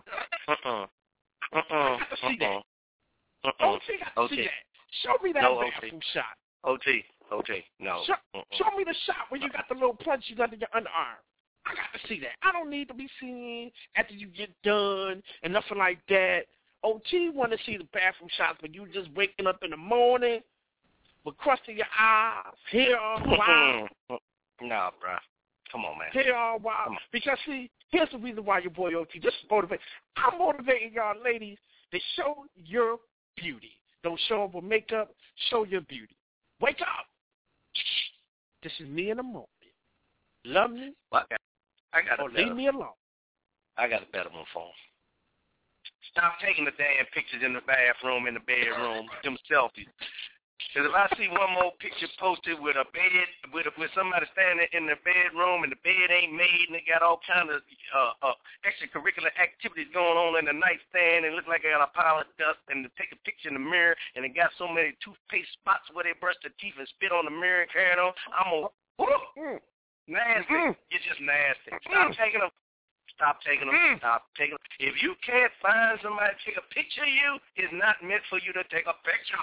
I got to see that. OT got to see that. Show me that bathroom shot. OT, no. Show me the shot where you got the little punches under your underarm. I got to see that. I don't need to be seen after you get done and nothing like that. OT want to see the bathroom shots when you just waking up in the morning with crust in your eyes, hair all wild. No, bro. Come on, man. Hair all wild. Because, see, here's the reason why your boy OT, this is motivating. I'm motivating y'all ladies to show your beauty. Don't show up with makeup. Show your beauty. Wake up. This is me in the moment. Love me. Well, leave me alone. I got a better one for him. Stop taking the damn pictures in the bathroom, in the bedroom, them selfies. Because if I see one more picture posted with a bed, with somebody standing in the bedroom and the bed ain't made and they got all kind of extracurricular activities going on in the nightstand and look like they got a pile of dust and they take a picture in the mirror and they got so many toothpaste spots where they brush their teeth and spit on the mirror and carry it on, I'm going, nasty. It's just nasty. Stop taking them. Stop taking them. Stop taking them. If you can't find somebody to take a picture of you, it's not meant for you to take a picture.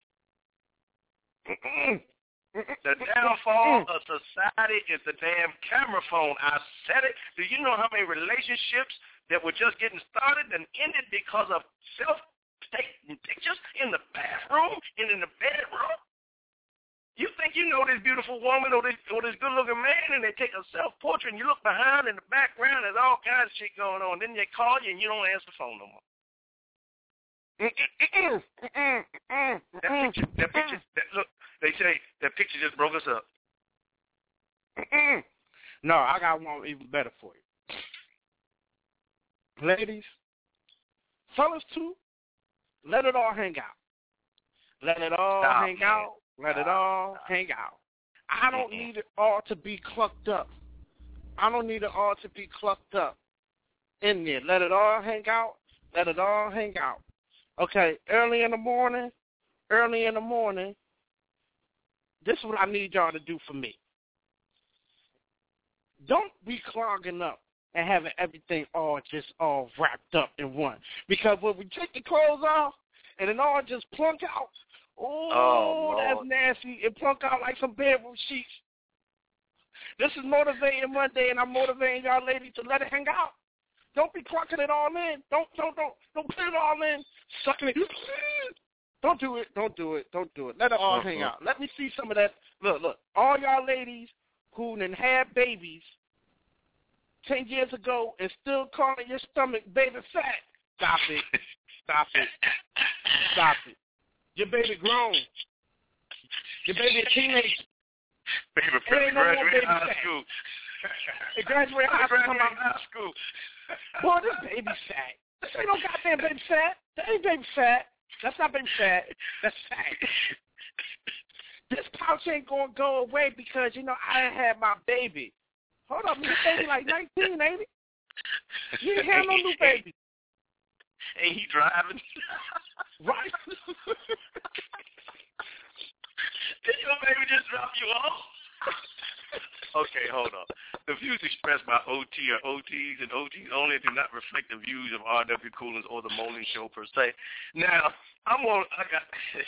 The downfall of society is the damn camera phone. I said it. Do you know how many relationships that were just getting started and ended because of self-taking pictures in the bathroom and in the bedroom? You think you know this beautiful woman or this good-looking man, and they take a self-portrait, and you look behind in the background, there's all kinds of shit going on. Then they call you, and you don't answer the phone no more. That picture, look, they say that picture just broke us up. No, I got one even better for you. Ladies, fellas too, let it all hang out. Let it all hang out. Let it all hang out. I don't need it all to be clucked up. I don't need it all to be clucked up in there. Let it all hang out. Let it all hang out. Okay, early in the morning, this is what I need y'all to do for me. Don't be clogging up and having everything all wrapped up in one. Because when we take the clothes off and it all just plunk out, that's nasty. It plunk out like some bedroom sheets. This is Motivating Monday, and I'm motivating y'all ladies to let it hang out. Don't be clunking it all in. Don't put it all in. Sucking it. Don't do it. Let it all hang out. Let me see some of that. Look. All y'all ladies who done had babies 10 years ago and still calling your stomach baby fat. Stop it. Your baby grown. Your baby a teenager. Baby graduated high school. It graduated high school. Boy, this baby fat. This ain't no goddamn baby fat. That ain't baby fat. That's not baby fat. That's fat. This pouch ain't gonna go away because, I done had my baby. Hold up, your baby like 19, ain't it? You ain't have no new baby. Ain't he driving? Right. Did your baby just drop you off? Okay, hold on. The views expressed by OT or OTs and OTs only do not reflect the views of RW Coolins or the Morning Show per se. Now, I got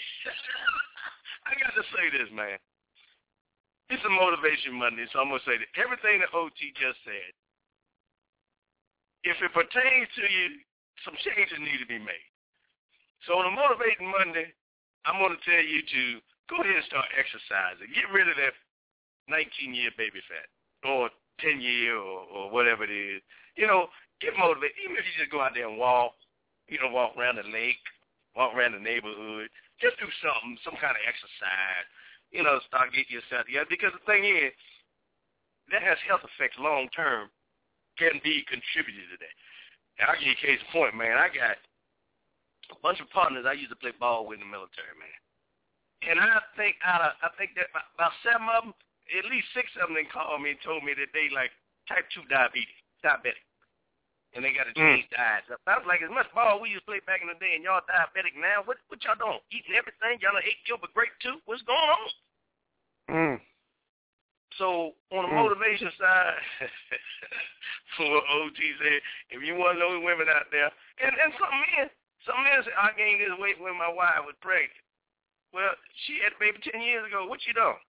to say this, man. It's a Motivation Monday, so I'm going to say that everything that OT just said, if it pertains to you, some changes need to be made. So on a Motivating Monday, I'm going to tell you to go ahead and start exercising. Get rid of that 19-year baby fat or 10-year or whatever it is. Get motivated. Even if you just go out there and walk, walk around the lake, walk around the neighborhood, just do something, some kind of exercise, start getting yourself together. Because the thing is, that has health effects long-term, can be contributed to that. And I'll give you a case in point, man. I got a bunch of partners I used to play ball with in the military, man. And I think that about 7 of them, at least 6 of them, they called me and told me that they like type 2 diabetic. And they got to change diets. I was like, as much ball we used to play back in the day and y'all diabetic now, what y'all doing? Eating everything? Y'all done ate Gilbert Grape too? What's going on? So on the motivation side, for what OT said, if you want to know the women out there, and some men say, I gained this weight when my wife was pregnant. Well, she had a baby 10 years ago. What you doing?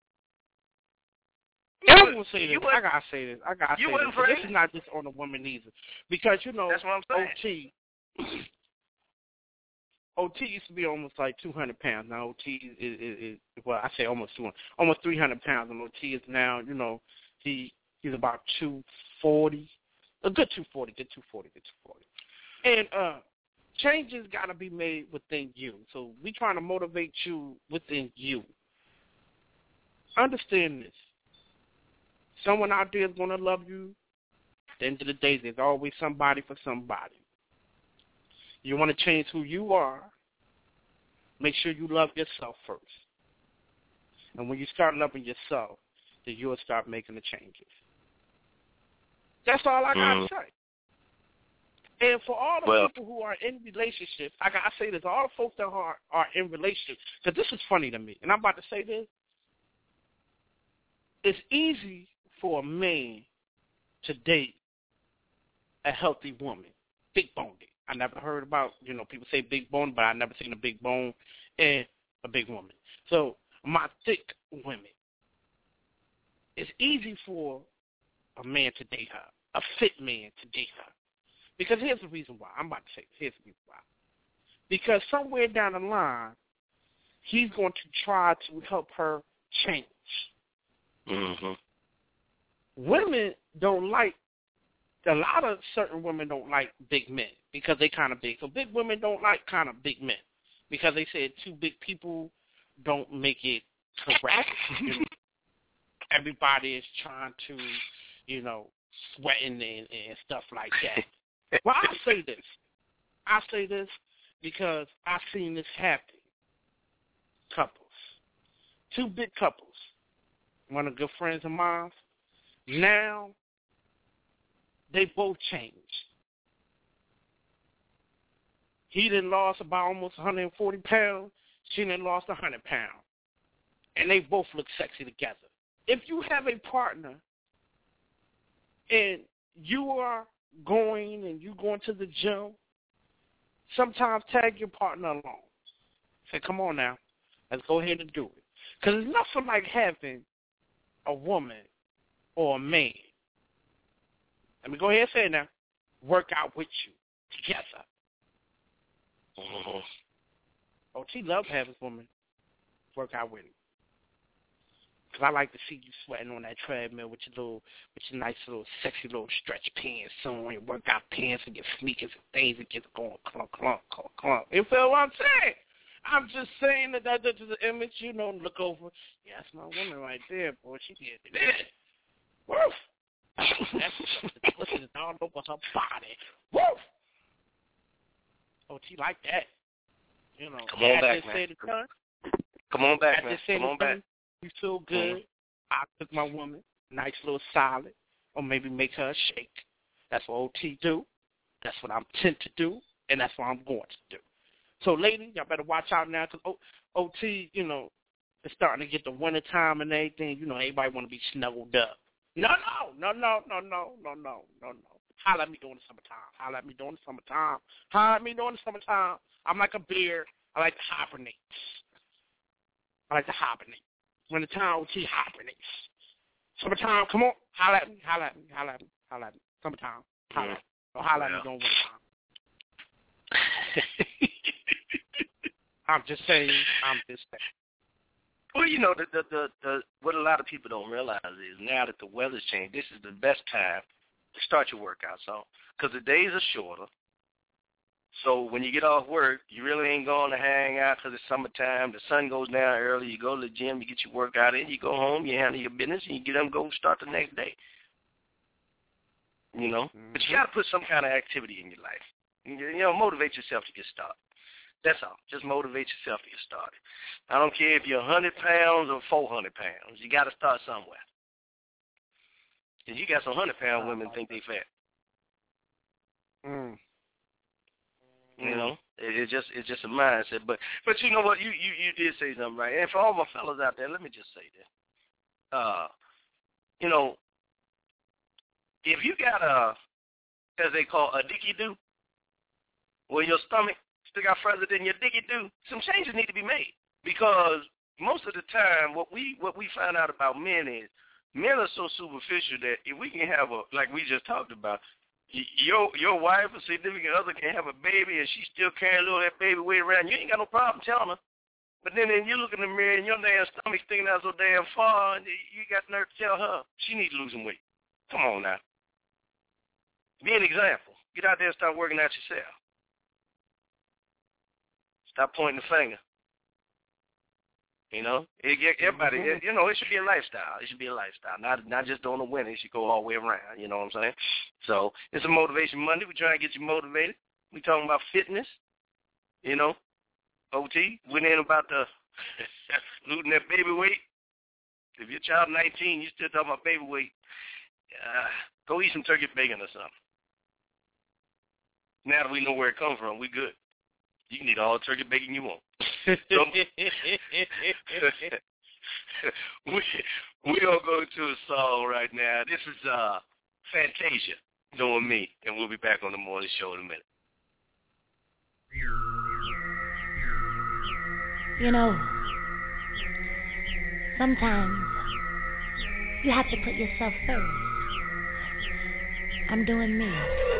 I gotta say this. This is not just on the women either, because that's what I'm saying. OT used to be almost like 200 pounds. Now OT is well, I say almost 200, almost 300 pounds. And OT is now, he's about 240, a good 240. And changes got to be made within you. So we trying to motivate you within you. Understand this. Someone out there is going to love you. At the end of the day, there's always somebody for somebody. You want to change who you are. make sure you love yourself first. And when you start loving yourself, then you'll start making the changes. That's all I got to say. And for all the people who are in relationships, I say this, all the folks that are in relationships, because this is funny to me, and I'm about to say this, it's easy for a man to date a healthy woman, big boned. I never heard about, people say big bone, but I never seen a big bone and a big woman. So my thick women, it's easy for a man to date her, a fit man to date her. Because here's the reason why. I'm about to say this. Here's the reason why. Because somewhere down the line, he's going to try to help her change. Mm-hmm. Women don't like, a lot of certain women don't like big men because they kind of big. So big women don't like kind of big men because they said two big people don't make it correct. Everybody is trying to, sweating and stuff like that. Well, I say this because I've seen this happen. Couples. Two big couples. One of the good friends of mine. Now, they both changed. He done lost about almost 140 pounds. She done lost 100 pounds. And they both look sexy together. If you have a partner and you are going to the gym, sometimes tag your partner along. Say, come on now, let's go ahead and do it. Because it's nothing like having a woman or a man, let me go ahead and say it now, work out with you together. Mm-hmm. OT loves having this woman work out with him. Because I like to see you sweating on that treadmill with your nice little sexy little stretch pants on, your workout pants and your sneakers and things that get going clunk, clunk, clunk, clunk. You feel what I'm saying? I'm just saying that that's the image, look over. Yeah, that's my woman right there, boy. She did this. Woof. That's listen, all over her body. Woof. OT like that. Come on back, man. Come on back, man. Come on back. You feel good. Mm-hmm. I cook my woman nice little salad, or maybe make her a shake. That's what OT do. That's what I'm tend to do, and that's what I'm going to do. So, ladies, y'all better watch out now, because OT, it's starting to get the winter time and everything. Everybody want to be snuggled up. No. Holla at me during the summertime. I'm like a bear. I like to hibernate. When the time OT hibernates. Summertime, come on, holla at me. Summertime, holla at me. Or holla at me during winter time. I'm just saying. Well, the what a lot of people don't realize is now that the weather's changed, this is the best time to start your workouts on, because the days are shorter. So when you get off work, you really ain't going to hang out because it's summertime. The sun goes down early. You go to the gym, you get your workout in, you go home, you handle your business, and you get them go start the next day. Mm-hmm. But you got to put some kind of activity in your life. Motivate yourself to get started. That's all. Just motivate yourself to get started. I don't care if you're 100 pounds or 400 pounds. You got to start somewhere. Because you got some 100-pound women think they fat. Mm. It's just a mindset. But you know what? You did say something right. And for all my fellas out there, let me just say this. If you got as they call a dicky-do, where your stomach still got further than your dicky-do, some changes need to be made. Because most of the time, what we find out about men is men are so superficial that if we can have like we just talked about, your wife or significant other can have a baby and she still carrying a little of that baby weight around. You ain't got no problem telling her. But then you look in the mirror and your damn stomach sticking out so damn far, and you got the nerve to tell her she needs to lose some weight. Come on now. Be an example. Get out there and start working out yourself. Stop pointing the finger. Everybody, it should be a lifestyle. It should be a lifestyle, not just on the winter. It should go all the way around. You know what I'm saying? So it's a Motivation Monday. We're trying to get you motivated. We're talking about fitness. OT, went in about the losing that baby weight. If your child 19, you still talking about baby weight, go eat some turkey bacon or something. Now that we know where it comes from, we good. You can eat all the turkey bacon you want. We're going to go to a song right now. This is Fantasia doing me, and we'll be back on the morning show in a minute. You know, sometimes you have to put yourself first. I'm doing me.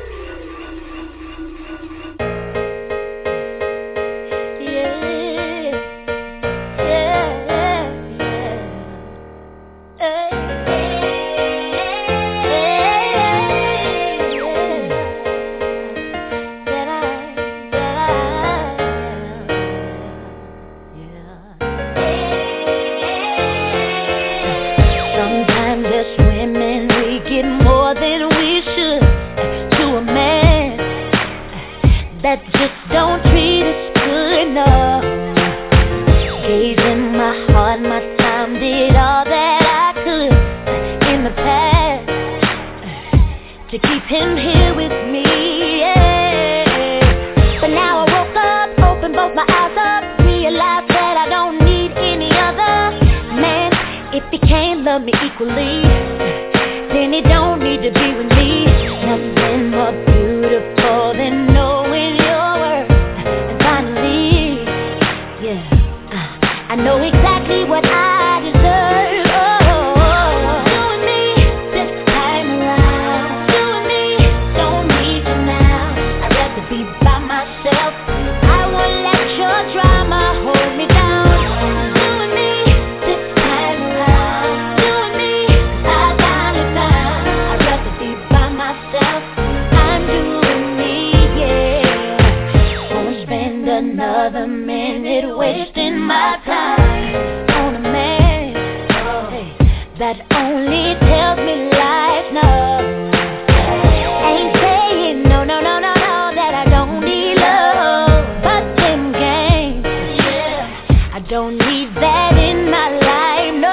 That just don't treat us good enough. Gave him my heart, my time, did all that I could in the past to keep him here with me, yeah. But now I woke up, opened both my eyes up, realized that I don't need any other man. If he can't love me equally, then he don't need to be with me. Nothing more beautiful than knowing your worth. And finally, yeah, I know exactly what I deserve. Doing me this time around. Doing me, don't need you now. I'd rather be by myself. I won't let your drama hold me down. Doing me this time around. Doing me, I got it now. I'd rather be by myself. I'm doing me, yeah. Won't spend another minute wasting my time on a man that only tells me lies. No, ain't saying no, that I don't need love, but them games, yeah, I don't need that in my life. No,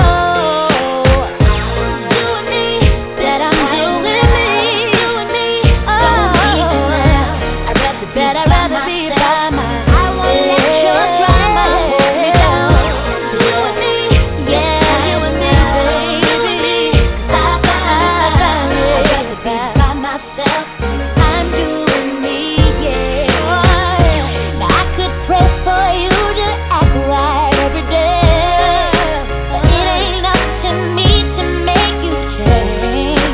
doing me, that I'm doing me, don't need you now. I'd rather be by my. I won't let your drama hold me down. Doing me, yeah, doing me, baby. I'd rather be by myself. I'm doing me, yeah. Now I could pray for you to act right every day, but it ain't up to me to make you change.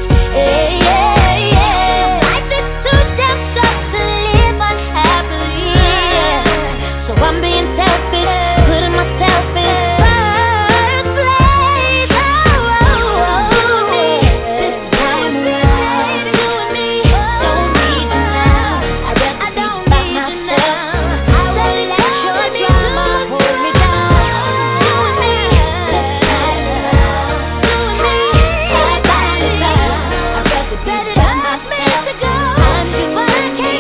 Yeah. Life is too damn short to live unhappily, yeah. So I'm being selfish, putting myself in first place. This time around, doing me, don't need you now. I'd rather be by myself. I won't let your drama hold me down. Doing me, this time around, doing me, I got it now. I'd rather be by myself. I'm doing me,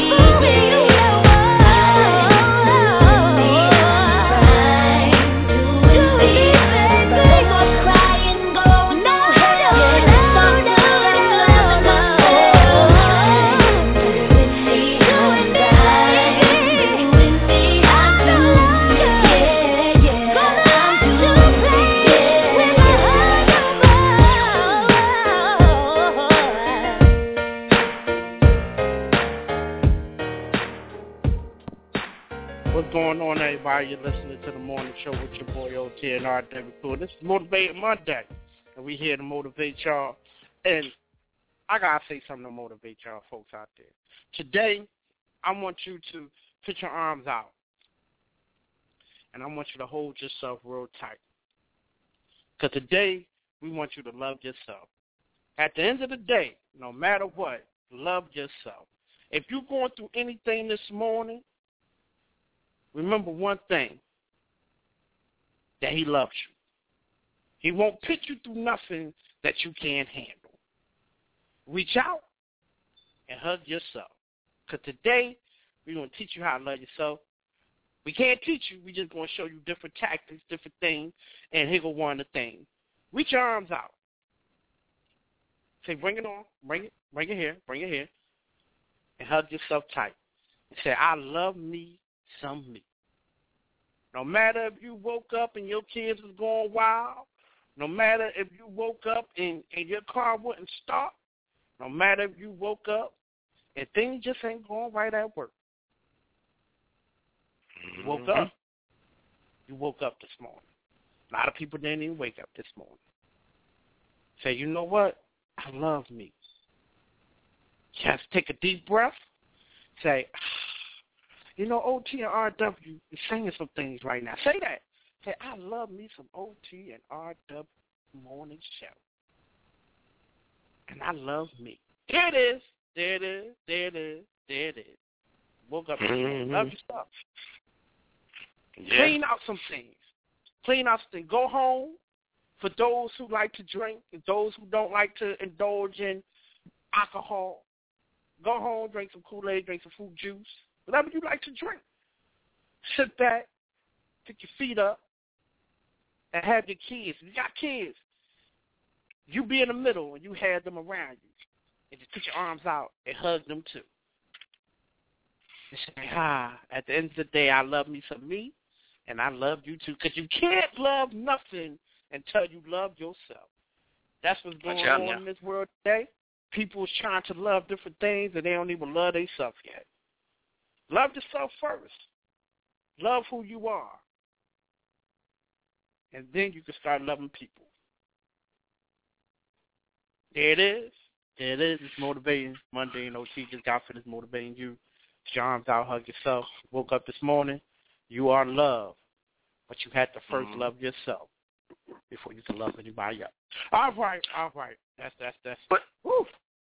What's going on, everybody? You're listening to the morning show with your boy OT and RW Cool. This is Motivating Monday, and we here to motivate y'all. And I gotta say something to motivate y'all folks out there. Today, I want you to put your arms out, and I want you to hold yourself real tight. Because today, we want you to love yourself. At the end of the day, no matter what, love yourself. If you're going through anything this morning, remember one thing, that he loves you. He won't put you through nothing that you can't handle. Reach out and hug yourself. Because today, we're going to teach you how to love yourself. We can't teach you. We just going to show you different tactics, different things, and here go one of the things. Reach your arms out. Say, bring it on. Bring it here. Bring it here. And hug yourself tight. And say, I love me some me. No matter if you woke up and your kids was going wild, no matter if you woke up and your car wouldn't start, no matter if you woke up and things just ain't going right at work. You woke up. You woke up this morning. A lot of people didn't even wake up this morning. Say, you know what? I love me. Just take a deep breath. Say, you know, OT and RW is saying some things right now. Say that. Say, I love me some OT and RW morning show. And I love me. There it is. There it is. There it is. There it is. Woke up this morning. Love yourself. Yeah. Clean out some things. Clean out some things. Go home. For those who like to drink and those who don't like to indulge in alcohol, go home, drink some Kool-Aid, drink some fruit juice, whatever you like to drink. Sit back, pick your feet up, and have your kids. If you got kids, you be in the middle and you have them around you. And just put your arms out and hug them too. And say, at the end of the day, I love me some me, and I love you too. Because you can't love nothing until you love yourself. That's what's going on in this world today. People is trying to love different things, and they don't even love themselves yet. Love yourself first. Love who you are. And then you can start loving people. There it is. There it is. It's motivating. Monday and OT just got finished motivating you. Put your arms out, hug yourself. Woke up this morning. You are loved. But you had to first love yourself before you can love anybody else. All right. That's. But, woo.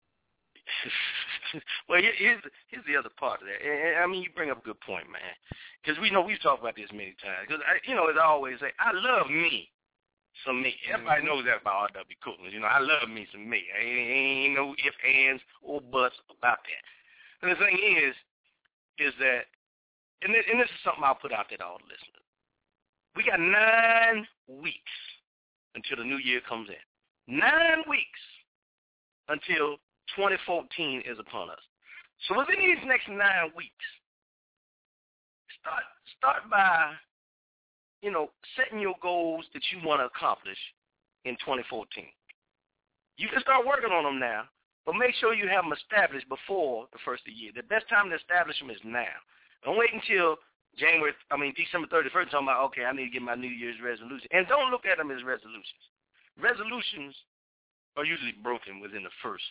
Well, here's the other part of that. I mean, you bring up a good point, man. Because we've talked about this many times. Because, as I always say, I love me some me. Everybody knows that about R.W. Coolidge. I love me some me. Ain't no ifs, ands, or buts about that. And the thing is that, and this is something I'll put out there to all the listeners. We got 9 weeks until the new year comes in. 9 weeks until 2014 is upon us. So within these next 9 weeks, start by, setting your goals that you want to accomplish in 2014. You can start working on them now, but make sure you have them established before the first of the year. The best time to establish them is now. Don't wait until December 31st, talking about, okay, I need to get my New Year's resolution. And don't look at them as resolutions. Resolutions are usually broken within the first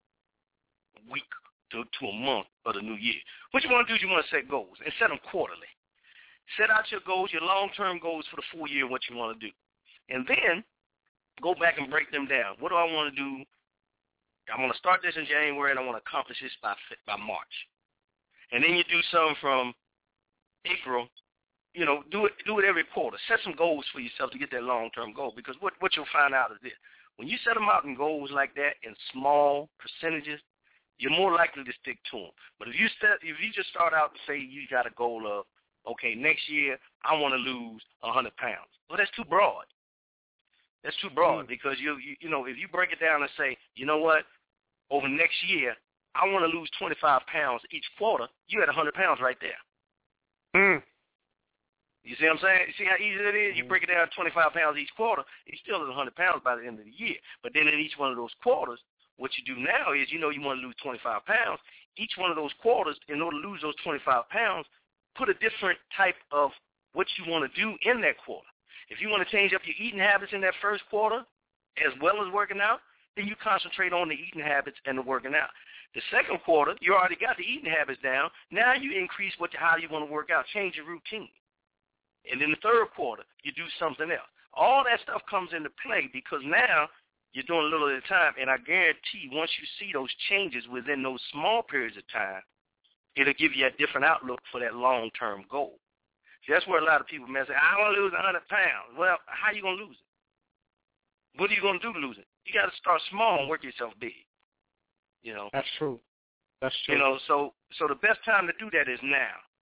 week to a month of the new year. What you want to do is you want to set goals and set them quarterly. Set out your goals, your long-term goals for the full year, what you want to do. And then go back and break them down. What do I want to do? I want to start this in January, and I want to accomplish this by March. And then you do some from April. Do it every quarter. Set some goals for yourself to get that long-term goal, because what you'll find out is this. When you set them out in goals like that in small percentages, you're more likely to stick to them. But if you just start out and say you got a goal of, okay, next year I want to lose 100 pounds. Well, that's too broad. That's too broad because if you break it down and say, you know what, over next year I want to lose 25 pounds each quarter, you at 100 pounds right there. You see what I'm saying? You see how easy it is? You break it down 25 pounds each quarter, it's still at 100 pounds by the end of the year. But then in each one of those quarters, what you do now is, you want to lose 25 pounds. Each one of those quarters, in order to lose those 25 pounds, put a different type of what you want to do in that quarter. If you want to change up your eating habits in that first quarter, as well as working out, then you concentrate on the eating habits and the working out. The second quarter, you already got the eating habits down. Now you increase how you want to work out, change your routine. And in the third quarter, you do something else. All that stuff comes into play because now you're doing a little at a time, and I guarantee once you see those changes within those small periods of time, it'll give you a different outlook for that long-term goal. See, that's where a lot of people may say, I want to lose 100 pounds. Well, how are you going to lose it? What are you going to do to lose it? You got to start small and work yourself big. That's true. That's true. So the best time to do that is now.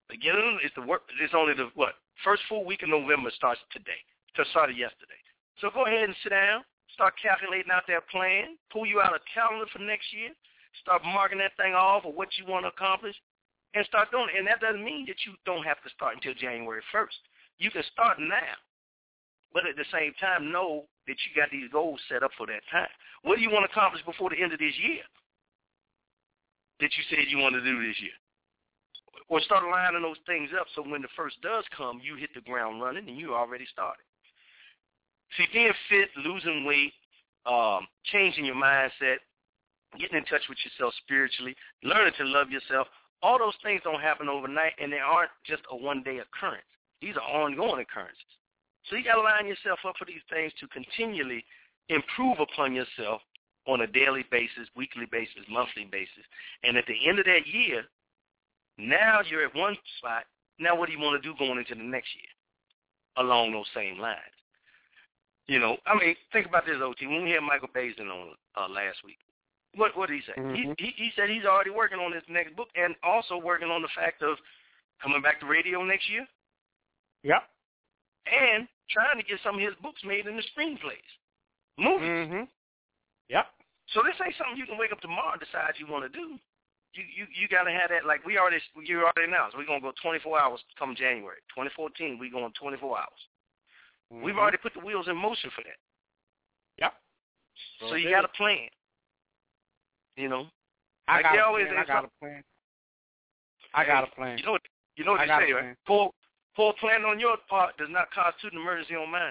Beginning is the work. It's only the first full week of November starts today. Started yesterday. So go ahead and sit down. Start calculating out that plan. Pull you out a calendar for next year. Start marking that thing off of what you want to accomplish, and start doing it. And that doesn't mean that you don't have to start until January 1st. You can start now, but at the same time, know that you got these goals set up for that time. What do you want to accomplish before the end of this year that you said you want to do this year? Or start lining those things up so when the first does come, you hit the ground running and you already started. See, being fit, losing weight, changing your mindset, getting in touch with yourself spiritually, learning to love yourself, all those things don't happen overnight, and they aren't just a one-day occurrence. These are ongoing occurrences. So you got to line yourself up for these things to continually improve upon yourself on a daily basis, weekly basis, monthly basis. And at the end of that year, now you're at one spot. Now what do you want to do going into the next year along those same lines? You know, I mean, think about this, OT. When we had Michael Basin on last week, what did he say? Mm-hmm. He said he's already working on his next book and also working on the fact of coming back to radio next year. Yep. And trying to get some of his books made into screenplays, movies. Mm-hmm. Yep. So this ain't something you can wake up tomorrow and decide you want to do. You got to have that, like you already announced. We're going to go 24 hours come January. 2014, we're going 24 hours. Mm-hmm. We've already put the wheels in motion for that. Yep. So you got a plan. You know? I got a plan. I got a plan. You know what they say, right? Poor plan on your part does not constitute an emergency on mine.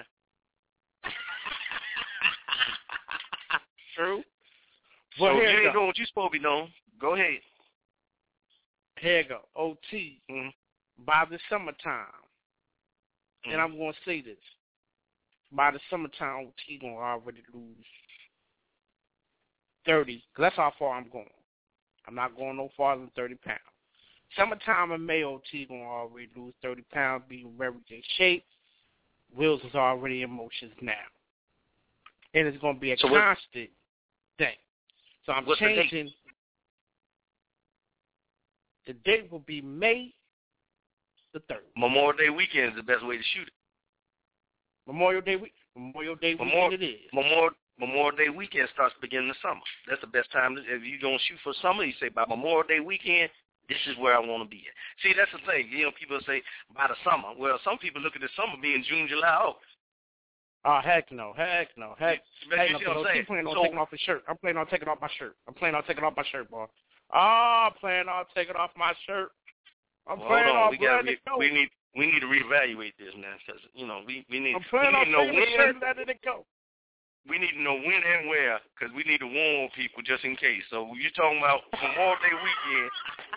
True. So if you ain't doing what you're supposed to be doing, go ahead. Here you go. OT. Mm-hmm. By the summertime, and I'm going to say this, by the summertime, OT going to already lose 30, because that's how far I'm going. I'm not going no farther than 30 pounds. Summertime in May, OT going to already lose 30 pounds, be in very good shape. Wheels is already in motion now. And it's going to be a constant thing. So I'm changing. The date will be May the 3rd. Memorial Day weekend is the best way to shoot it. Memorial Day weekend it is. Memorial Day weekend starts beginning of summer. That's the best time. If you're going to shoot for summer, you say by Memorial Day weekend, this is where I want to be at. See, that's the thing. You know, people say by the summer. Well, some people look at the summer being June, July, August. Oh, heck no. You see what I'm saying? I'm planning on taking off his shirt. I'm planning on taking off my shirt. Boy. I'm planning on taking off my shirt. I'm planning on letting it go. We need to reevaluate this now, because, you know, we need I'm planning on taking the shirt and letting it go. We need to know when and where, because we need to warn people just in case. So you're talking about Memorial Day weekend.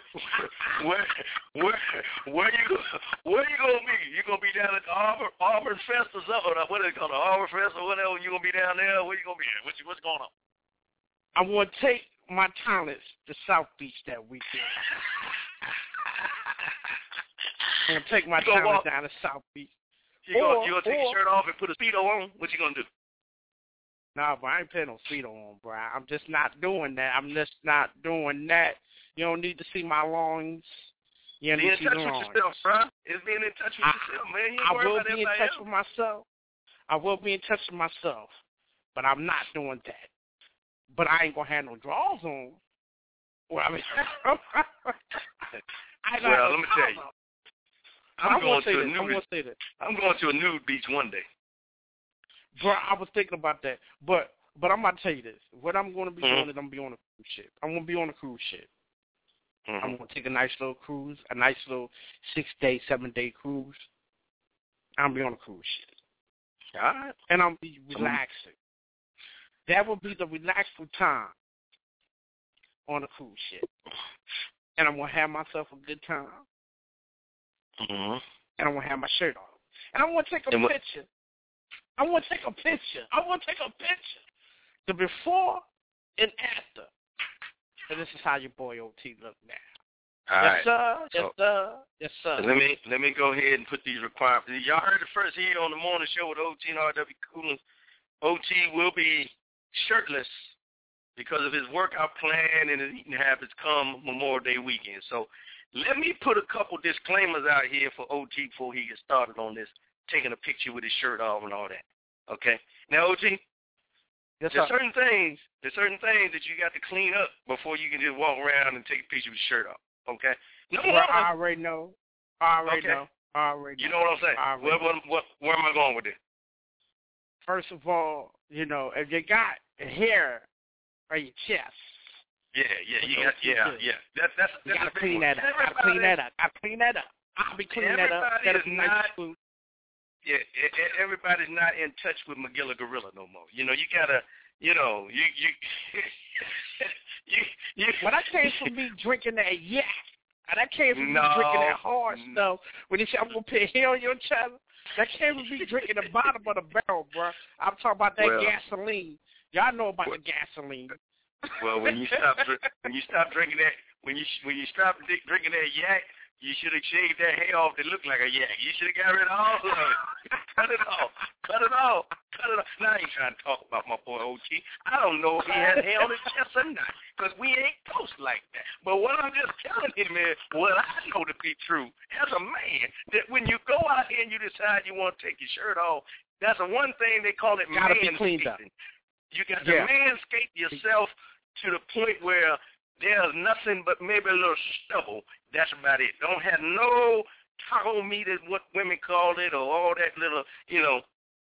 Where you gonna be? You gonna be down at the Auburn Fest or something? What is it called, the Auburn Fest or whatever? You gonna be down there? Where you gonna be at? What's going on? I want to take my talents to South Beach that weekend. I'm gonna take my talents down to South Beach. You gonna take your shirt off and put a Speedo on? What you gonna do? No, but I ain't putting no Speedo on, bro. I'm just not doing that. You don't need to see my lungs. You don't need to see the lungs. Be in touch with yourself, bro. It's being in touch with yourself, man. I will be in touch with myself. I will be in touch with myself, but I'm not doing that. But I ain't gonna have no drawers on. Well, I mean, let me tell you. I'm going to a nude beach one day. Bro, I was thinking about that, but I'm about to tell you this. What I'm going to be doing is I'm going to be on a cruise ship. I'm going to be on a cruise ship. Mm-hmm. I'm going to take a nice little cruise, a nice little 6-day, 7-day cruise. I'm going to be on a cruise ship. All right. And I'm going to be relaxing. That will be the relaxful time on a cruise ship. And I'm going to have myself a good time. Mm-hmm. And I'm going to have my shirt on. And I'm going to take a picture. I want to take a picture. The before and after. And this is how your boy OT look now. All right. Yes, sir. Let me go ahead and put these requirements. Y'all heard it first here on the morning show with OT and RW Coolin. OT will be shirtless because of his workout plan and his eating habits come Memorial Day weekend. So Let me put a couple disclaimers out here for OT before he gets started on this, taking a picture with his shirt off and all that. Okay? Now, OT, Yes, there's certain things that you got to clean up before you can just walk around and take a picture with your shirt off. Okay? Number one. I already know. I already know. You know what I'm saying? Where am I going with this? First of all, you know, if you got hair on your chest. Yeah. That's you gotta clean that up. I'll be cleaning that up. That'll be nice food. Yeah, everybody's not in touch with Magilla Gorilla no more. You know, you gotta, you know, you. Well, that came from me drinking that yak. That came from me drinking that hard stuff. When you say I'm gonna put hair on your chest, that came from me drinking the bottom of the barrel, bro. I'm talking about that gasoline. Y'all know about the gasoline. Well, when you stop drinking that, when you stop drinking that yak, you should have shaved that hair off that looked like a yak. You should have got rid of all of it. Cut it off. Now I ain't trying to talk about my boy OT. I don't know if he had hair on his chest or not, because we ain't close like that. But what I'm just telling him is what I know to be true as a man, that when you go out here and you decide you want to take your shirt off, that's the one thing they call it manscaping. You got to manscape yourself to the point where there's nothing but maybe a little stubble. That's about it. Don't have no taco meat is what women call it, or all that little, you know,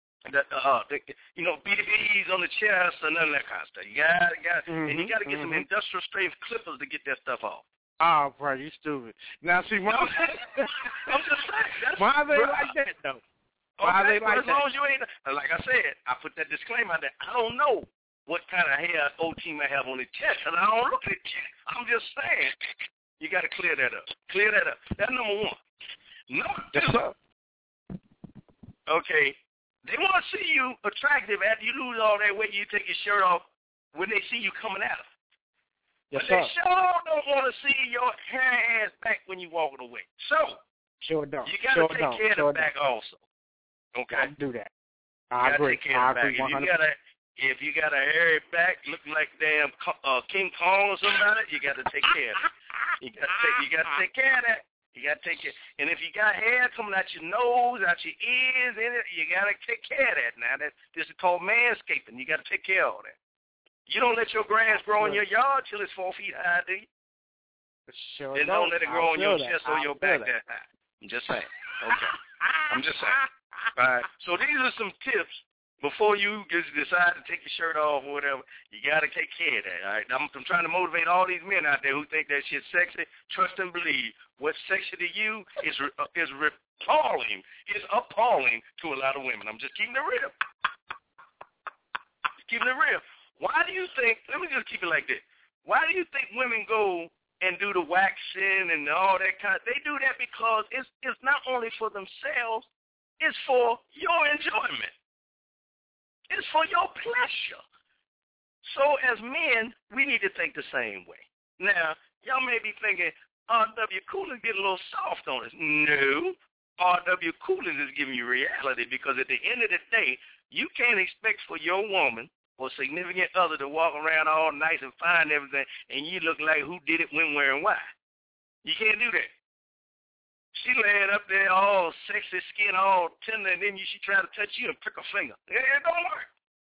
BDBs on the chest or none of that kind of stuff. You got, and you got to get some industrial strength clippers to get that stuff off. Oh, bro, you stupid. Now, see, I'm just saying. Why are they like that, though? Why are they like that? As long as you ain't, like I said, I put that disclaimer out there. I don't know what kind of hair OT may have on his chest, and I don't look at it. I'm just saying, you got to clear that up. That's number one. Number two, okay, they want to see you attractive after you lose all that weight. You take your shirt off when they see you coming at them. But they sure don't want to see your hair ass back when you walking away. So, you got to take care of the back also. Okay, I'll do that. I agree. If you got a hairy back looking like damn King Kong or somebody, you got to take care of it. You got to take care of that. You got to take care. And if you got hair coming out your nose, out your ears, in it, you got to take care of that. Now, this is called manscaping. You got to take care of all that. You don't let your grass grow in your yard till it's 4 feet high, do you? Sure. Then don't let it grow on your chest or your back that high. I'm just saying. Okay. I'm just saying. All right. So these are some tips. Before you just decide to take your shirt off or whatever, you got to take care of that, all right? I'm trying to motivate all these men out there who think that shit's sexy. Trust and believe. What's sexy to you is appalling. It's appalling to a lot of women. I'm just keeping it real. Why do you think, let me just keep it like this. Why do you think women go and do the waxing and all that kind of, they do that because it's not only for themselves, it's for your enjoyment. It's for your pleasure. So as men, we need to think the same way. Now, y'all may be thinking, R.W. Coolin get a little soft on us. No. R.W. Coolin is giving you reality, because at the end of the day, you can't expect for your woman or significant other to walk around all nice and fine and everything, and you look like who did it, when, where, and why. You can't do that. She laying up there all sexy, skin all tender, and then she try to touch you and prick her finger. It don't work.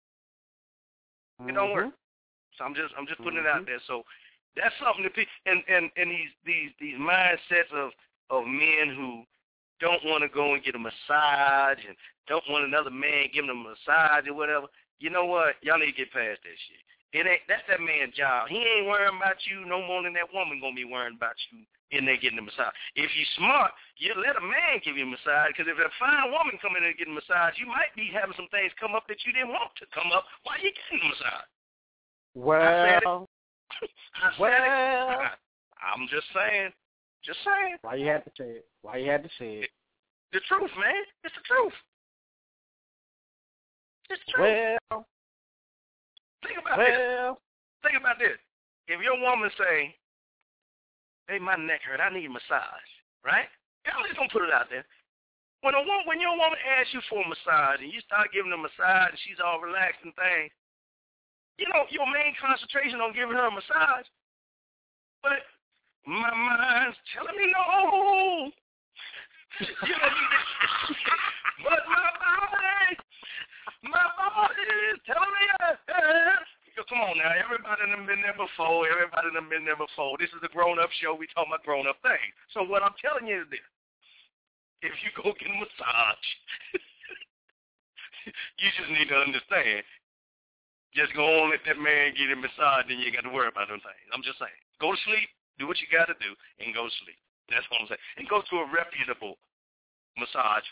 It don't work. So I'm just putting it out there. So that's something to and these mindsets of men who don't want to go and get a massage and don't want another man giving them a massage or whatever. You know what? Y'all need to get past that shit. That's that man's job. He ain't worrying about you no more than that woman gonna be worrying about you in there getting a massage. If you're smart, you let a man give you a massage, because if a fine woman come in and get a massage, you might be having some things come up that you didn't want to come up while you're getting a massage. Well, I said it. I'm just saying. Why you had to say it? The truth, man. It's the truth. It's the truth. Well, think about this. If your woman say, hey, my neck hurt, I need a massage, right? I'm just going to put it out there. When your woman asks you for a massage and you start giving her a massage and she's all relaxed and things, you know, your main concentration on giving her a massage, but My mind's telling me no. But my body is telling me yes. Yo, come on now. Everybody done been there before. This is a grown-up show. We talking about grown-up things. So what I'm telling you is this. If you go get a massage, you just need to understand. Just go on, let that man get a massage, then you ain't got to worry about them things. I'm just saying. Go to sleep, do what you got to do, and go to sleep. That's what I'm saying. And go to a reputable massage.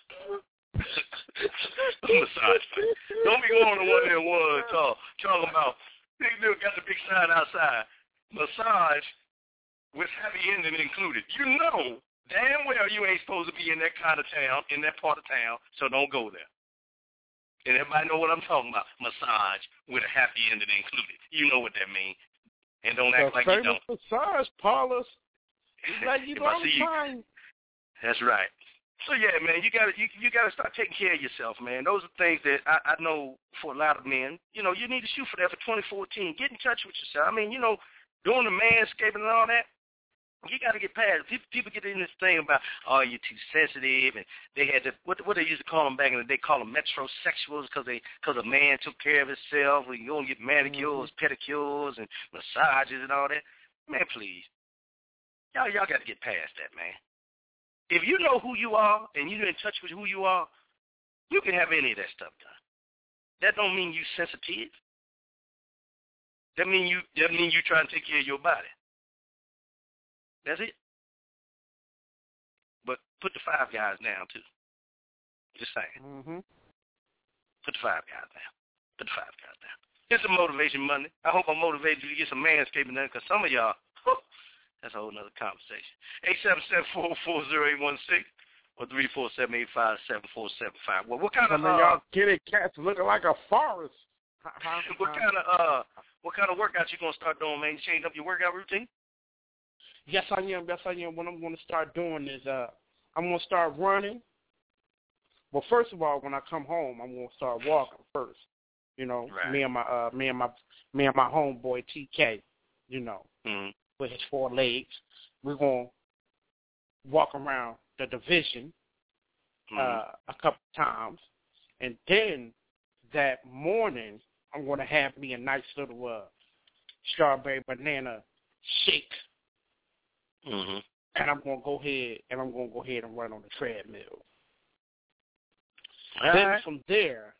Massage place. Don't be going to one of them ones talking about, they got the big sign outside. Massage with happy ending included. You know damn well you ain't supposed to be in that kind of town, in that part of town, so don't go there. And everybody know what I'm talking about. Massage with a happy ending included. You know what that means. And don't act like you don't. Massage parlors. Like you don't time. That's right. So yeah, man, you gotta start taking care of yourself, man. Those are things that I know for a lot of men. You know, you need to shoot for that for 2014. Get in touch with yourself. I mean, you know, doing the manscaping and all that. You got to get past it. People get in this thing about, oh, you're too sensitive, and they had to, what they used to call them back in the day, call them metrosexuals because a man took care of himself, and you don't get manicures, pedicures, and massages and all that. Man, please. Y'all got to get past that, man. If you know who you are and you're in touch with who you are, you can have any of that stuff done. That don't mean you sensitive. That mean you trying to take care of your body. That's it. But put the 5 guys down, too. Just saying. Mm-hmm. Put the 5 guys down. It's a Motivation Monday. I hope I motivated you to get some manscaping done, because some of y'all, that's a whole nother conversation. 877-440-816 or 347-857-475. Well, what kind of y'all kitty cats looking like a forest. What kind of workouts you gonna start doing, man? You change up your workout routine? Yes, I am. What I'm going to start doing is I'm going to start running. Well, first of all, when I come home, I'm going to start walking first. You know, right. me and my homeboy TK. You know, with his 4 legs, we're going to walk around the division a couple times, and then that morning I'm going to have me a nice little strawberry banana shake. Mm-hmm. And I'm going to go ahead and run on the treadmill. From there,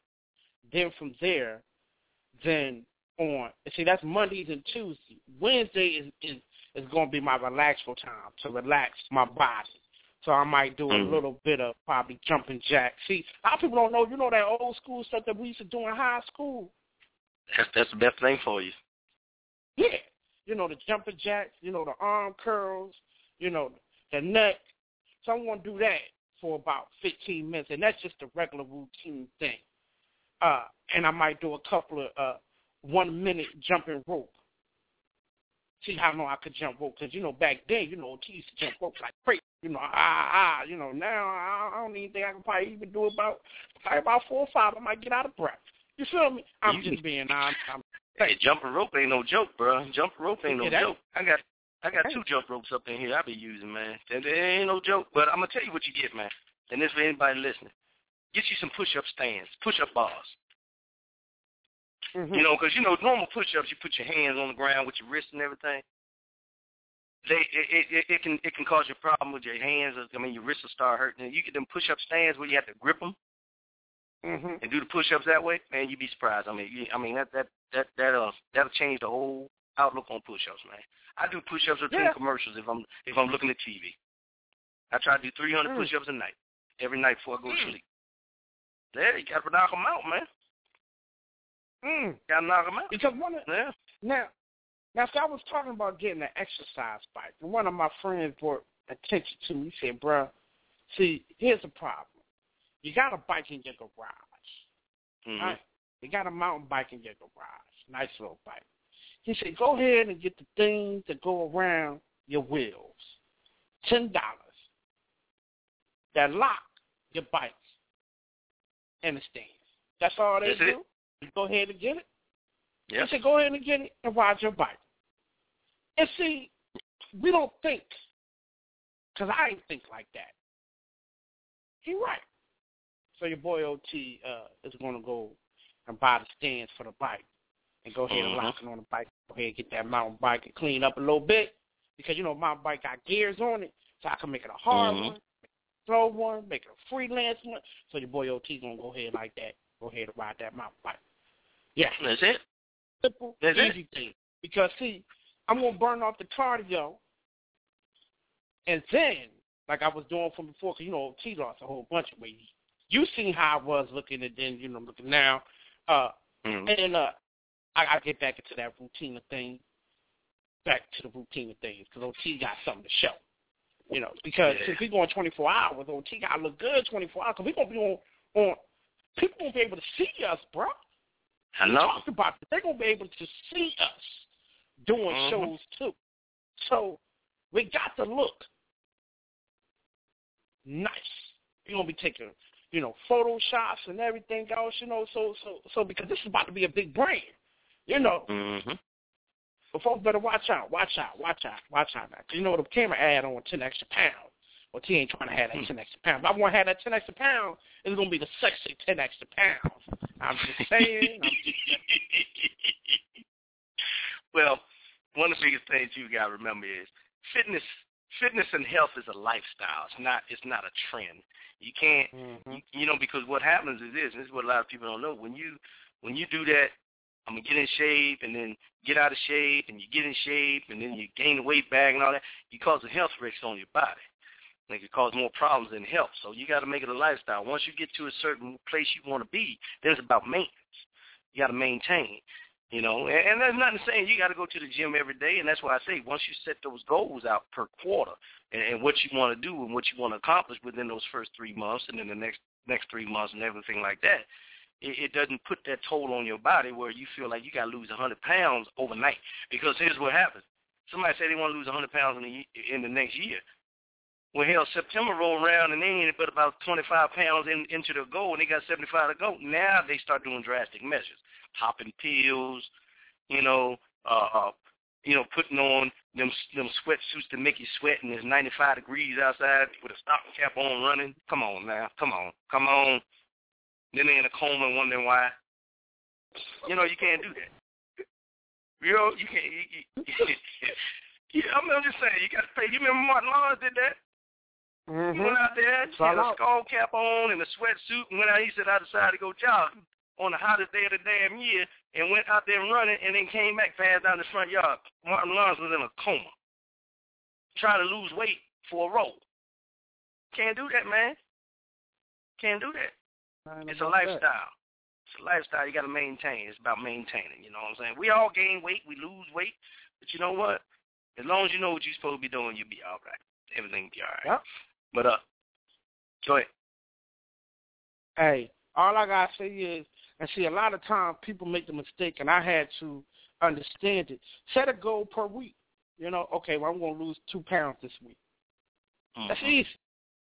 on. See, that's Mondays and Tuesdays. Wednesday is going to be my relaxful time to relax my body. So I might do a little bit of probably jumping jacks. See, a lot of people don't know. You know that old school stuff that we used to do in high school. That's the best thing for you. Yeah. You know, the jumping jacks, you know, the arm curls, you know, the neck. So I'm going to do that for about 15 minutes, and that's just a regular routine thing. And I might do a couple of 1-minute jumping rope. See how long I could jump rope, because, you know, back then, you know, T used to jump rope like crazy. You know, you know, now I don't even think I can probably even do about 4 or 5. I might get out of breath. You feel me? I'm just being honest. Hey, jumping rope ain't no joke, bro. Jumping rope ain't no joke. I got 2 jump ropes up in here I be using, man. It ain't no joke. But I'm going to tell you what you get, man. And this for anybody listening. Get you some push-up stands, push-up bars. Mm-hmm. You know, because, you know, normal push-ups, you put your hands on the ground with your wrists and everything. It can cause you a problem with your hands. I mean, your wrists will start hurting. And you get them push-up stands where you have to grip them and do the push-ups that way, man, you'd be surprised. I mean, that'll change the whole outlook on push-ups, man. I do push-ups between commercials if I'm looking at TV. I try to do 300 push-ups a night, every night before I go to sleep. There, you got to knock them out, man. Got to knock them out. Because now, see, I was talking about getting an exercise bike, and one of my friends brought attention to me. He said, bro, see, here's the problem. You got a bike in your garage, right? You got a mountain bike in your garage, nice little bike. He said, go ahead and get the things that go around your wheels, $10, that lock your bikes and the stands. That's all they do. You go ahead and get it. He said, go ahead and get it and ride your bike. And see, we don't think, because I ain't think like that. He right. So your boy OT is going to go and buy the stands for the bike and go ahead and lock it on the bike. Go ahead and get that mountain bike and clean up a little bit because, you know, mountain bike got gears on it, so I can make it a hard one, slow one, make it a freelance one. So your boy OT going to go ahead like that. Go ahead and ride that mountain bike. Yeah. That's it. Simple, easy thing. Because, see, I'm going to burn off the cardio, and then, like I was doing from before, because, you know, OT lost a whole bunch of weight. You seen how I was looking, and then, you know, looking now. I get back into that routine of things, because OT got something to show. You know, because since we going 24 hours, OT got to look good 24 hours, because we're going to be on, people won't be able to see us, bro. I know. We talked about it. They're going to be able to see us doing shows, too. So we got to look nice. We're going to be taking, you know, photo shots and everything else, you know, so because this is about to be a big brand, you know. But folks better watch out now. You know, the camera add on 10 extra pounds. Well, T ain't trying to have that 10 extra pounds. If I want to have that 10 extra pounds, it's going to be the sexy 10 extra pounds. I'm just saying. Well, one of the biggest things you got to remember is fitness and health is a lifestyle. It's not a trend. You can't, you know, because what happens is this is what a lot of people don't know. When you do that, I'm going to get in shape and then get out of shape, and you get in shape and then you gain the weight back and all that, you cause a health risk on your body. It could cause more problems than health. So you got to make it a lifestyle. Once you get to a certain place you want to be, then it's about maintenance. You got to maintain, you know. And there's nothing saying you got to go to the gym every day. And that's why I say once you set those goals out per quarter and what you want to do and what you want to accomplish within those first 3 months and then the next 3 months and everything like that, it doesn't put that toll on your body where you feel like you got to lose 100 pounds overnight. Because here's what happens. Somebody say they want to lose 100 pounds in the next year. Well, hell, September rolled around and they ain't but about 25 pounds into their goal, and they got 75 to go. Now they start doing drastic measures, popping pills, putting on them sweatsuits to make you sweat, and it's 95 degrees outside with a stocking cap on running. Come on now, come on. Then they're in a coma and wondering why. You know, you can't do that. You know, you can't. I'm just saying, you got to pay. You remember Martin Lawrence did that? He went out there, had a skull cap on and a sweatsuit, and went out. He said, I decided to go jogging on the hottest day of the damn year, and went out there running, and then came back, passed down the front yard. Martin Lawrence was in a coma, trying to lose weight for a role. Can't do that, man. Can't do that. It's a lifestyle. It's a lifestyle you got to maintain. It's about maintaining, you know what I'm saying? We all gain weight. We lose weight. But you know what? As long as you know what you're supposed to be doing, you'll be all right. Everything will be all right. Yep. But, go ahead. Hey, all I got to say is, and see, a lot of times people make the mistake, and I had to understand it. Set a goal per week. You know, okay, well, I'm going to lose 2 pounds this week. That's easy.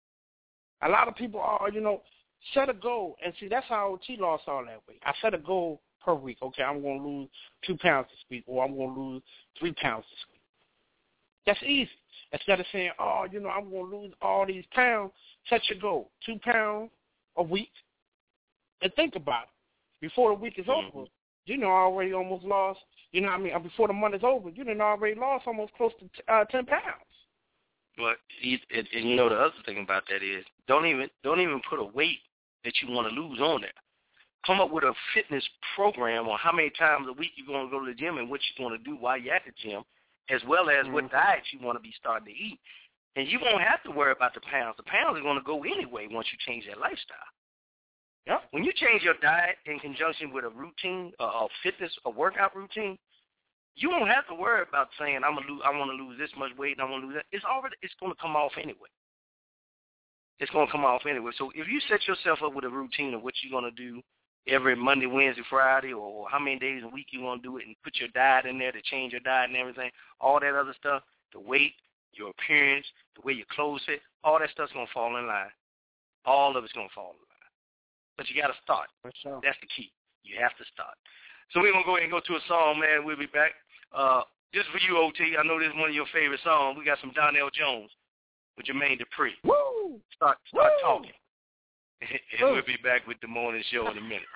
A lot of people are, set a goal. And see, that's how OT lost all that weight. I set a goal per week. Okay, I'm going to lose 2 pounds this week, or I'm going to lose 3 pounds this week. That's easy. Instead of saying, I'm going to lose all these pounds, set your goal, 2 pounds a week. And think about it. Before the week is over, I already almost lost, before the month is over, already lost almost close to 10 pounds. Well, and the other thing about that is, don't even put a weight that you want to lose on there. Come up with a fitness program on how many times a week you're going to go to the gym and what you're going to do while you're at the gym, as well as what diet you want to be starting to eat. And you won't have to worry about the pounds. The pounds are going to go anyway once you change that lifestyle. Yeah. When you change your diet in conjunction with a routine, a fitness, a workout routine, you won't have to worry about saying, I want to lose this much weight and I want to lose that. It's going to come off anyway. It's going to come off anyway. So if you set yourself up with a routine of what you're going to do every Monday, Wednesday, Friday, or how many days a week you want to do it, and put your diet in there to change your diet and everything, all that other stuff, the weight, your appearance, the way your clothes fit, all that stuff's going to fall in line. All of it's going to fall in line. But you got to start. Sure. That's the key. You have to start. So we're going to go ahead and go to a song, man. We'll be back. Just for you, OT. I know this is one of your favorite songs. We got some Donnell Jones with Jermaine Dupri. Woo! Start Woo! talking. And we'll be back with the morning show in a minute.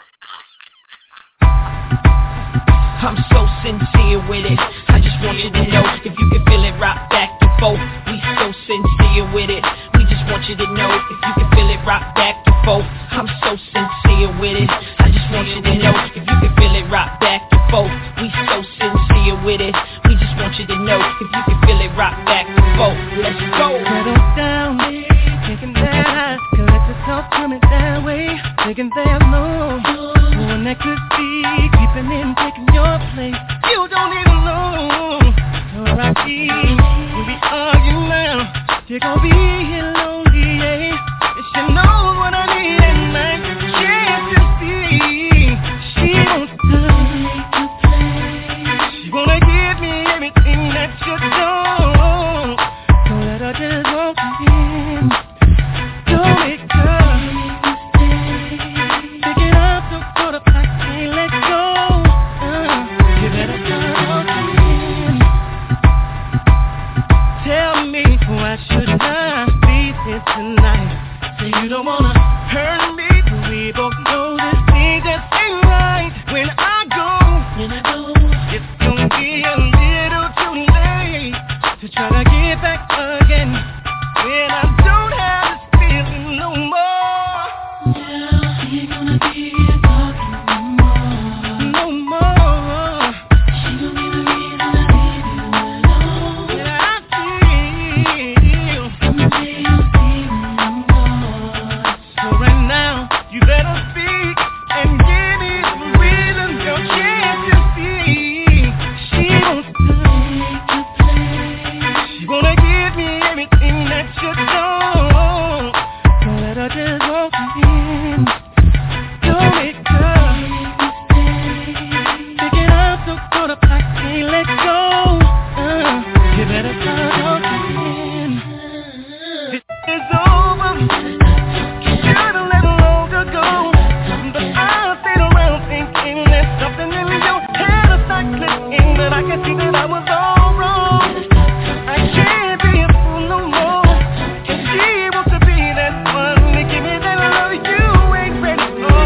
I'm so sincere with it. I just want you to know if you can feel it, rock back and forth. We so sincere with it. We just want you to know if you can feel it, rock back and forth. I'm so sincere with it. I just want you to know if you can feel it, rock back and forth. We so sincere with it. We just want you to know if you can feel it, rock back and forth. Let's go. Settle down, thinking that I could let the talk coming that way. Thinking there's no one that could be creeping in, taking your place. You don't even know where I be when we argue now. You're gonna be here lonely, yeah. And she knows what I need at night. Can't you see? She wants to make you play. She wanna give me everything that you don't. Don't let her just walk in. Don't make her pick it up, don't go to pack, can't let go. You better start walking. Tell me why shouldn't I be here tonight? Say you don't wanna hurt me, but we both know this thing just ain't right. When I go, it's gonna be a little too late to try to get back again. When I don't have this feeling no more. Now she ain't gonna be talking no more. She gon' be the reason I leave you alone. And I feel someday you'll see me no more. So right now, you better speak and give me some reasons, girl, can't you see? She wants to make you play. She wanna give me everything that you don't. Don't let her just walk in. Don't make her pick it up, don't go to pack, can't let go. You better start talking. This is over. Should've let longer go. But I stayed around thinking there's something in your head that's not clicking. But I can see that I was all wrong. I can't be a fool no more. And she wants to be that one to give me that love you ain't ready for.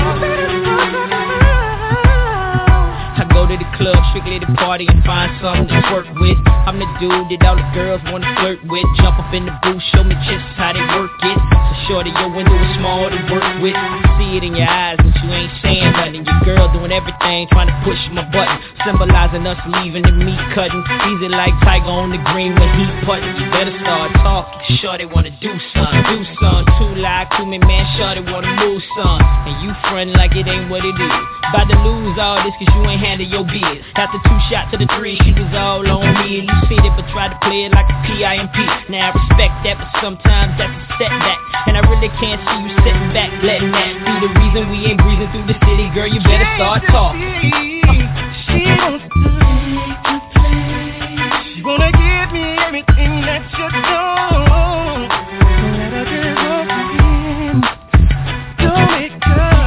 I go to the club strictly to party and find something to work with. I'm the dude that all the girls wanna flirt with. Jump up in the booth, show me just how they work it. So shorty, your window is small to work with. I see it in your eyes, but you ain't saying nothing. Your girl doing everything, trying to push my button, symbolizing us leaving and me cutting. Easy like Tiger on the green when he putting. You better start talking, shorty wanna do something. Too live to me, man, shorty wanna move some. And you frontin' like it ain't what it is. About to lose all this cause you ain't handle your biz. After 2 shots to the 3, she was all on me. And you said it but tried to play it like a PIMP. Now I respect that, but sometimes that's a setback. And I really can't see you sitting back, letting that be the reason we ain't breezing through the city. Girl, you better start talking. She wants to make you play. She wanna give me everything that you don't. Don't let her just walk in. Don't make her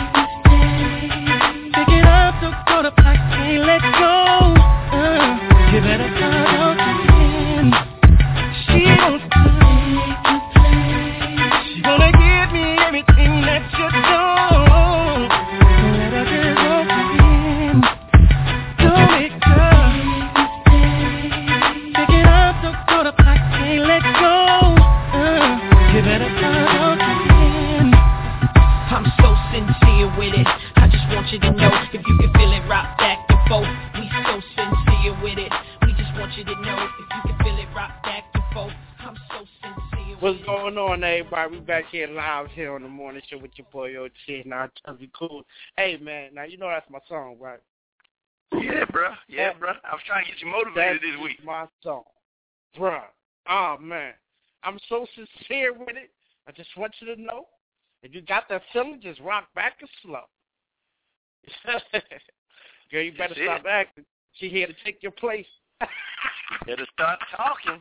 pick it up, don't go to pack, can't let go. You better start walking. She wants to make you play. She wanna give me everything that you don't. Don't let her just walk in. Don't make her pick it up, don't go to pack, can't let go. You better start walking. I'm so sincere with it. I just want you to know if you can feel it, rock back and forth. We so sincere with it. We just want you to know if you can feel it, rock back and forth. I'm so sincere. What's going on, everybody? We back here live here on the morning show with your boy OT and RW Cool. Hey, man, now you know that's my song, right? Yeah, bro. I was trying to get you motivated this week. That's my song, bruh. Oh, man. I'm so sincere with it. I just want you to know, if you got that feeling, just rock back and slow. Girl, you better stop acting. She here to take your place. Better start talking.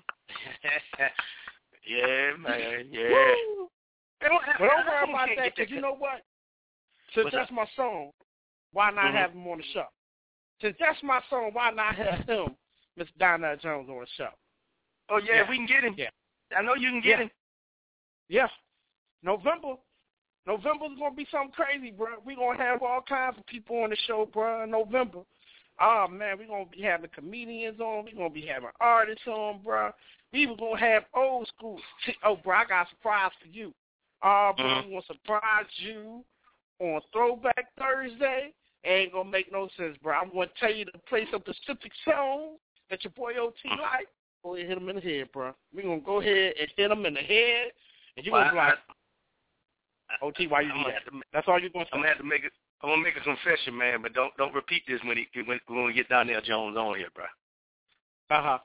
Yeah, man. Yeah. Woo. But don't worry about that, because you know what? Since that's my song, why not have him on the show? Since that's my song, why not have him Miss Donnell Jones on the show. Oh, yeah, we can get him. Yeah. I know you can get him. Yeah. November's going to be something crazy, bro. We're going to have all kinds of people on the show, bro, in November. Oh, man, we're going to be having comedians on. We're going to be having artists on, bro. We even going to have old school. Oh, bro, I got a surprise for you. Bro, I'm going to surprise you on Throwback Thursday. Ain't going to make no sense, bro. I'm going to tell you to play some specific songs that your boy OT like. Go ahead and hit him in the head, bro. We're going to go ahead and hit him in the head. And you're going to be like, OT, why you do that? That's all you're going to say. I'm going to make it. I'm gonna make a confession, man, but don't repeat this when we get Donnell Jones on here, bro. I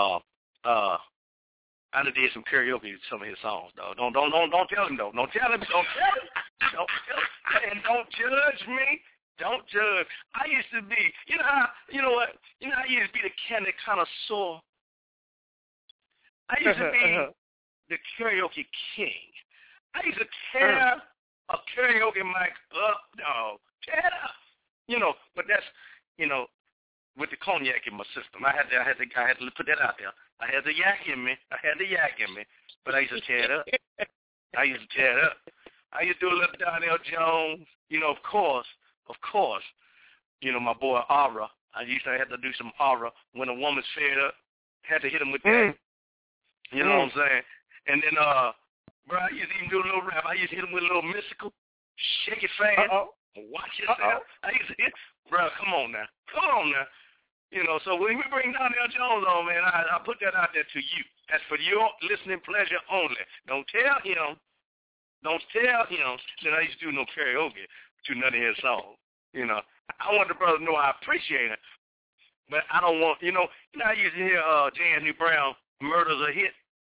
done did some karaoke to some of his songs, though. Don't tell him though. Don't tell him. And don't judge me. Don't judge. I used to be, you know how I used to be the candy connoisseur. I used to be the karaoke king. I used to tear a karaoke mic up, dog. Tear it up. But that's, with the cognac in my system. I had to put that out there. I had the yak in me, but I used to tear it up. I used to do a little Donnell Jones, of course, my boy Aura. I had to do some Aura when a woman's fed up. Had to hit him with that. You know what I'm saying? And then, bro, I used to even do a little rap. I used to hit him with a little mystical. Shake it fast. Watch yourself. I used to hit, bro, come on now. So when we bring Donnell Jones on, man, I put that out there to you. That's for your listening pleasure only. Don't tell him that I used to do no karaoke to none of his songs. I want the brother to know I appreciate it. But I don't want, I used to hear J. Anthony Brown, Murder's a Hit.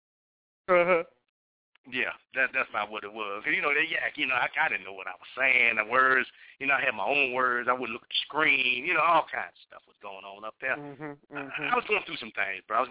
Yeah, that's not what it was. Cause, that yak, I didn't know what I was saying, the words. I had my own words. I would look at the screen. All kinds of stuff was going on up there. I was going through some things, bro.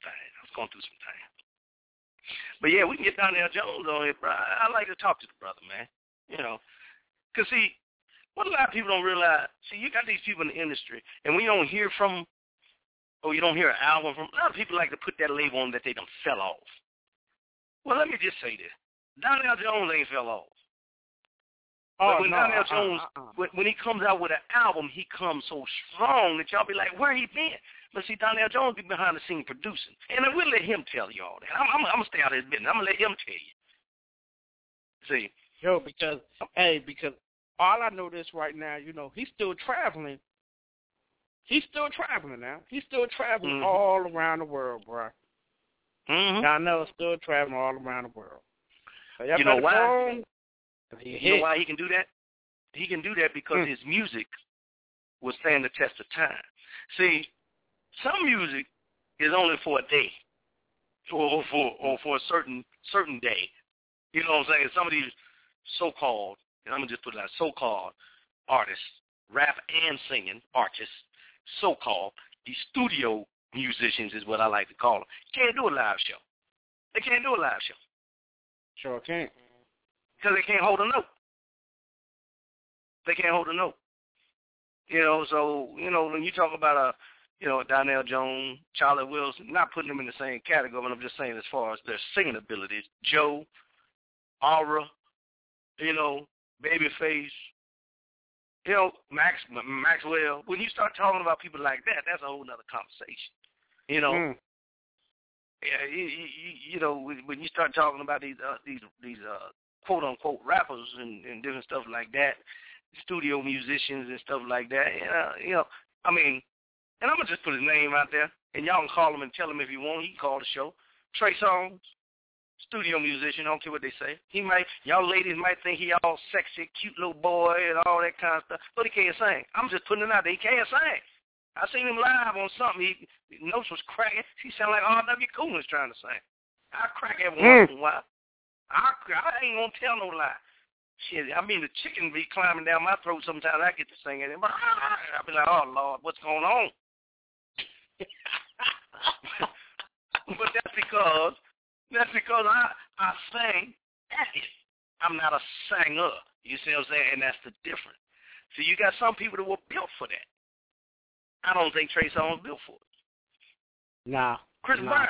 But, yeah, we can get Donnell Jones on here, bro. I like to talk to the brother, man. Because, see, what a lot of people don't realize, you got these people in the industry, and when you don't hear from them, or you don't hear an album from them, a lot of people like to put that label on that they don't sell off. Well, let me just say this. Donnell Jones ain't fell off. Donnell Jones, when he comes out with an album, he comes so strong that y'all be like, where he been? But see, Donnell Jones be behind the scene producing. And I will let him tell y'all that. I'm going to stay out of his business. I'm going to let him tell you. See? Yo, because all I know this right now, he's still traveling. He's still traveling now. He's still traveling all around the world, bro. Donnell's still traveling all around the world. So you know why? You know why he can do that? He can do that because his music will stand the test of time. See, some music is only for a day, or for a certain day. You know what I'm saying? Some of these so-called, and I'm gonna just put it out, so-called artists, rap and singing artists, so-called, these studio musicians is what I like to call them. Can't do a live show. They can't do a live show. Sure can't. Because they can't hold a note. So, when you talk about Donnell Jones, Charlie Wilson, not putting them in the same category, but I'm just saying as far as their singing abilities, Joe, Aura, Babyface, Maxwell. When you start talking about people like that, that's a whole other conversation. When you start talking about these quote unquote rappers and different stuff like that, studio musicians and stuff like that, and I'm gonna just put his name out there, and y'all can call him and tell him if you want. He can call the show. Trey Songz, studio musician. I don't care what they say. Y'all ladies might think he all sexy, cute little boy and all that kind of stuff, but he can't sing. I'm just putting it out there. He can't sing. I seen him live on something. His notes was cracking. He sounded like R.W. Coolidge trying to sing. I crack every once in a while. I ain't gonna tell no lie. Shit, the chicken be climbing down my throat sometimes. I get to singing, but I be like, oh Lord, what's going on? But that's because I sang at it. I'm not a singer. You see what I'm saying? And that's the difference. So you got some people that were built for that. I don't think Trey Songz was built for it. Chris Brown.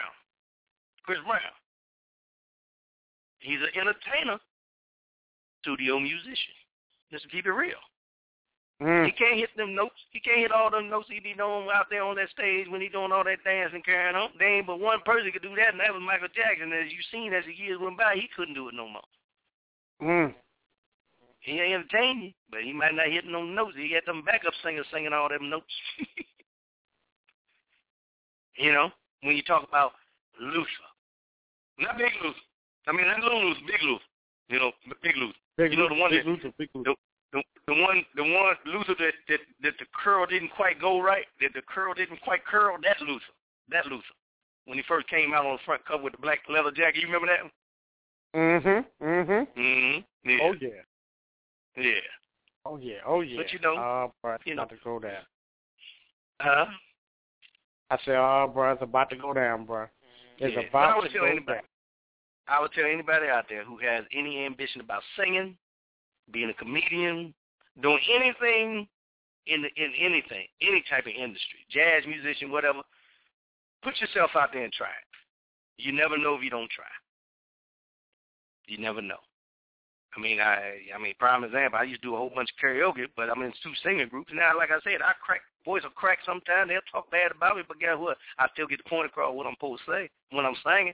He's an entertainer, studio musician. Just to keep it real. He can't hit them notes. He can't hit all them notes he be doing out there on that stage when he doing all that dancing carrying on. There ain't but one person could do that, and that was Michael Jackson. As you seen as the years went by, he couldn't do it no more. He ain't entertaining you, but he might not hit no notes. He got them backup singers singing all them notes. You know, when you talk about Luther. Not Big Luther. I mean, not Little Luther, Big Luther. You know, Big Luther. The one Luther that the curl didn't quite go right, that the curl didn't quite curl, that's Luther. That's Luther. When he first came out on the front cover with the black leather jacket, you remember that one? Yeah. Oh, yeah. Yeah. Oh, yeah. But you know, bro, it's about to go down. Huh? I said, bro, it's about to go down, bro. It's about to go down. I would tell anybody out there who has any ambition about singing, being a comedian, doing anything in anything, any type of industry, jazz musician, whatever, put yourself out there and try it. You never know if you don't try. You never know. I mean, prime example, I used to do a whole bunch of karaoke, but I'm in 2 singing groups. Now, like I said, voice will crack sometimes. They'll talk bad about me, but guess what? I still get the point across what I'm supposed to say when I'm singing.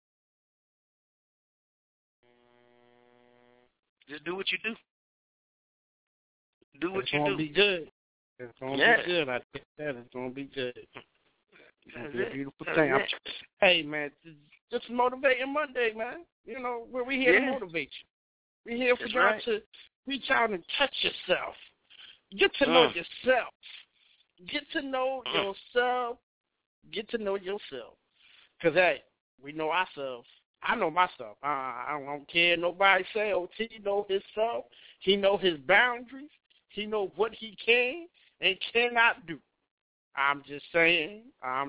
Just do what you do. Do what you do. It's going to be good. It's going to be good. I think that it's going to be good. It's going to be a beautiful thing. Hey, man, just motivating Monday, man. You know, we're here to motivate you. We're here for y'all to reach out and touch yourself. Get to know yourself. Get to know yourself. Get to know yourself. Because, hey, we know ourselves. I know myself. I don't care nobody say. OT know himself. He know his boundaries. He know what he can and cannot do. I'm just saying.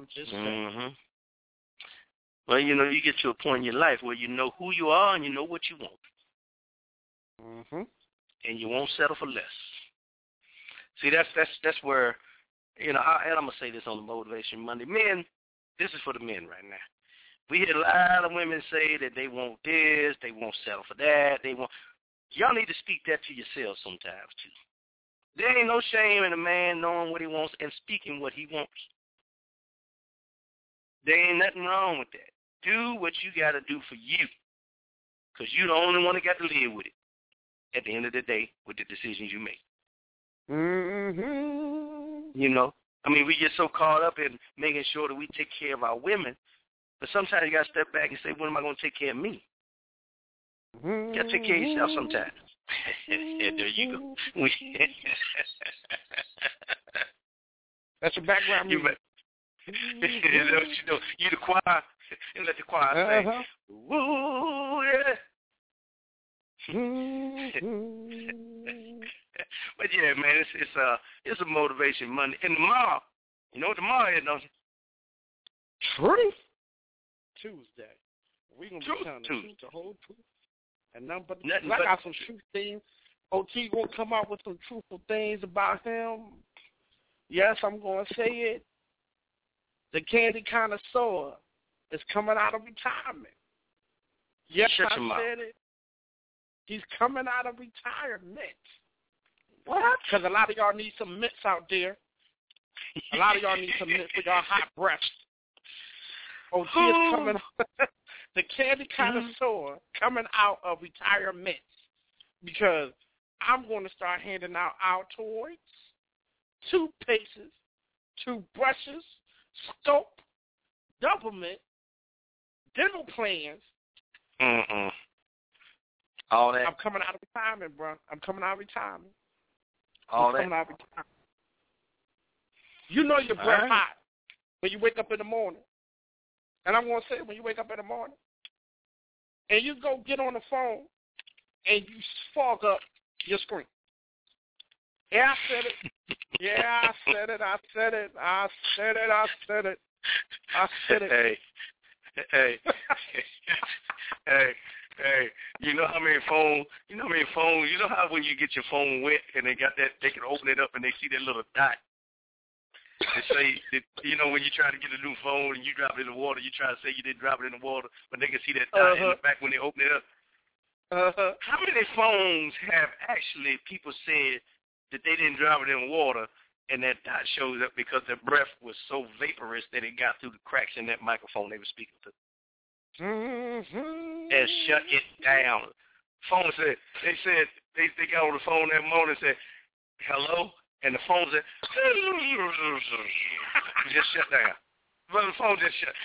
Well, you know, you get to a point in your life where you know who you are and you know what you want. And you won't settle for less. See, that's where, you know, and I'm going to say this on the Motivation Monday. Men, this is for the men right now. We hear a lot of women say that they want this, they won't settle for that, y'all need to speak that to yourselves sometimes, too. There ain't no shame in a man knowing what he wants and speaking what he wants. There ain't nothing wrong with that. Do what you got to do for you, because you're the only one that got to live with it at the end of the day with the decisions you make. You know, I mean, we get so caught up in making sure that we take care of our women, but sometimes you got to step back and say, when am I going to take care of me? You got to take care of yourself sometimes. There you go. That's your background music. You the choir, and let the choir say, woo, yeah. But yeah, man, it's a Motivation Monday. And tomorrow, you know what tomorrow is, don't you? Truth Tuesday. We're going to be telling the truth, the whole truth. And nothing but I got some truth things. OT going to come out with some truthful things about him. Yes, I'm going to say it. The candy connoisseur is coming out of retirement. Yes, I said it. He's coming out of retirement. What? Because a lot of y'all need some mints out there. A lot of y'all need some mints for y'all hot breaths. OT is coming out. The candy connoisseur coming out of retirement. Because I'm going to start handing out Altoids, toothpastes, toothbrushes, soap, Doublemint, dental plans. All that. I'm coming out of retirement, bro. I'm coming out of retirement. You know your breath hot when you wake up in the morning. And I'm going to say when you wake up in the morning and you go get on the phone and you fog up your screen. Yeah, I said it. Yeah, I said it. I said it. I said it. I said it. I said it. Hey. Hey, you know how many phones, you know how when you get your phone wet and they got that, they can open it up and they see that little dot. They say that, when you try to get a new phone and you drop it in the water, you try to say you didn't drop it in the water, but they can see that dot in the back when they open it up. How many phones have actually people said that they didn't drop it in water and that dot shows up because their breath was so vaporous that it got through the cracks in that microphone they were speaking to? And shut it down. Phone said, they got on the phone that morning and said, hello? And the phone said, just shut down. But the phone just shut.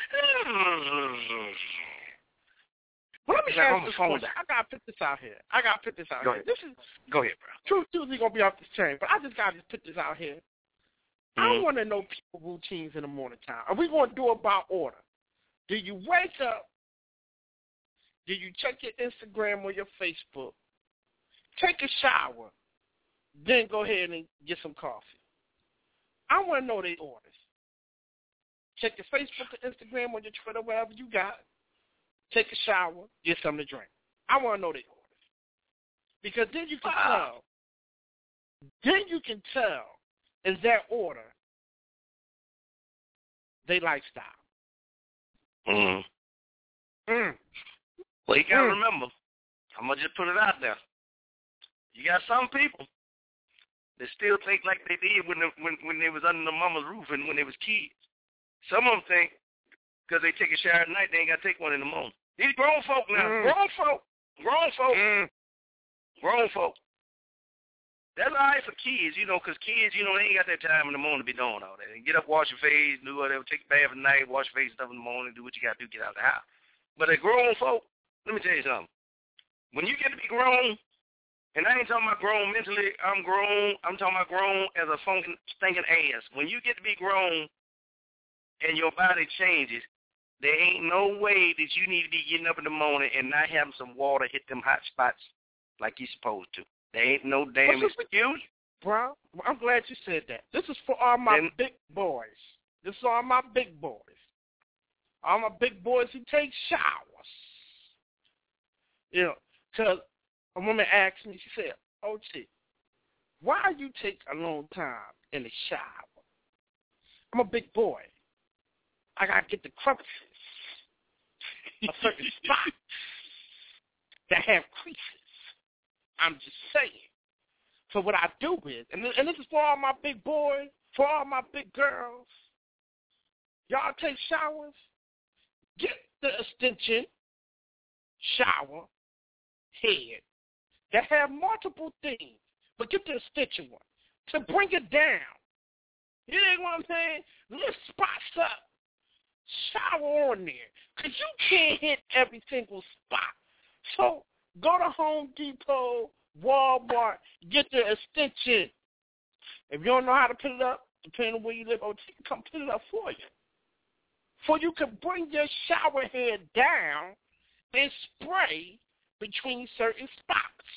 Well, let me ask this question. I got to put this out here. Go ahead. Go ahead, bro. Truth's going to be off this chain, but I just got to put this out here. I want to know people's routines in the morning time. Are we going to do it by order? Do you wake up? Do you check your Instagram or your Facebook? Take a shower. Then go ahead and get some coffee. I want to know their orders. Check your Facebook or Instagram or your Twitter, whatever you got. Take a shower, get something to drink. I want to know their orders. Because then you can tell. Then you can tell in that order they lifestyle. Well, you got to remember, I'm going to just put it out there. You got some people that still think like they did when they was under the mama's roof and when they was kids. Some of them think because they take a shower at night, they ain't got to take one in the morning. These grown folk now. Grown folk. That's all right for kids, because kids, they ain't got that time in the morning to be doing all that. They get up, wash your face, do whatever, take a bath at night, wash your face and stuff in the morning, do what you got to do, get out of the house. But a grown folk, let me tell you something. When you get to be grown, and I ain't talking about grown mentally, I'm talking about grown as a funky, stinking ass. When you get to be grown and your body changes, there ain't no way that you need to be getting up in the morning and not having some water hit them hot spots like you're supposed to. There ain't no damn excuse. Bro, I'm glad you said that. This is for all my big boys. This is all my big boys. All my big boys who take showers. Because a woman asked me, she said, OT, why you take a long time in the shower? I'm a big boy. I got to get the crevices, a certain spot that have creases. I'm just saying. So what I do is, and this is for all my big boys, for all my big girls, y'all take showers, get the extension shower head that have multiple things, but get the extension one to bring it down. You know what I'm saying? Lift spots up. Shower on there. Because you can't hit every single spot. So go to Home Depot, Walmart, get the extension. If you don't know how to put it up, depending on where you live, OT can come put it up for you. So you can bring your shower head down and spray between certain spots.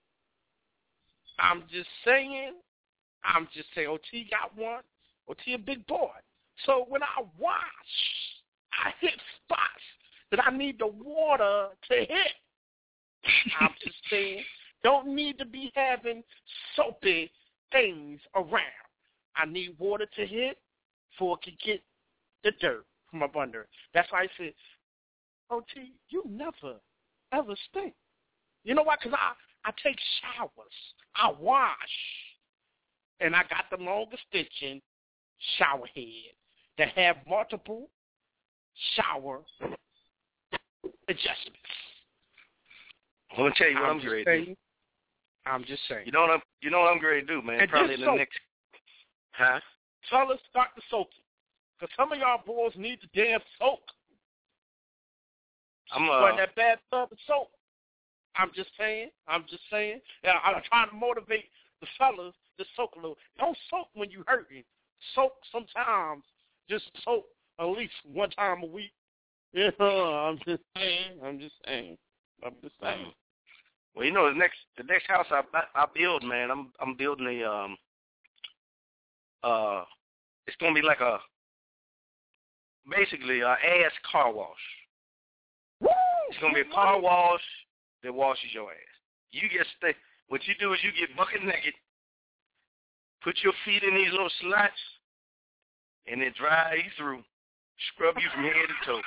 I'm just saying, OT got one. OT a big boy. So when I wash, I hit spots that I need the water to hit. I'm just saying, don't need to be having soapy things around. I need water to hit before it can get the dirt from up under it. That's why I said, OT, you never, ever stink. You know why? Because I take showers. I wash. And I got the long extension shower head that have multiple shower adjustments. I'm going to tell you what I'm going to do. I'm just saying. You know what I'm going to do, man? And probably in the next... Huh? Fellas, start the soaking. Because some of y'all boys need the damn soak. But that bathtub of soap. I'm just saying. Yeah, I'm trying to motivate the fellas to soak a little. Don't soak when you hurting. Soak sometimes. Just soak at least one time a week. Yeah, I'm just saying. Well, the next house I build, man, I'm building it's gonna be like basically a ass car wash. Woo! It's gonna be a car wash that washes your ass. What you do is you get bucket naked, put your feet in these little slots, and then dry you through, scrub you from head to toe.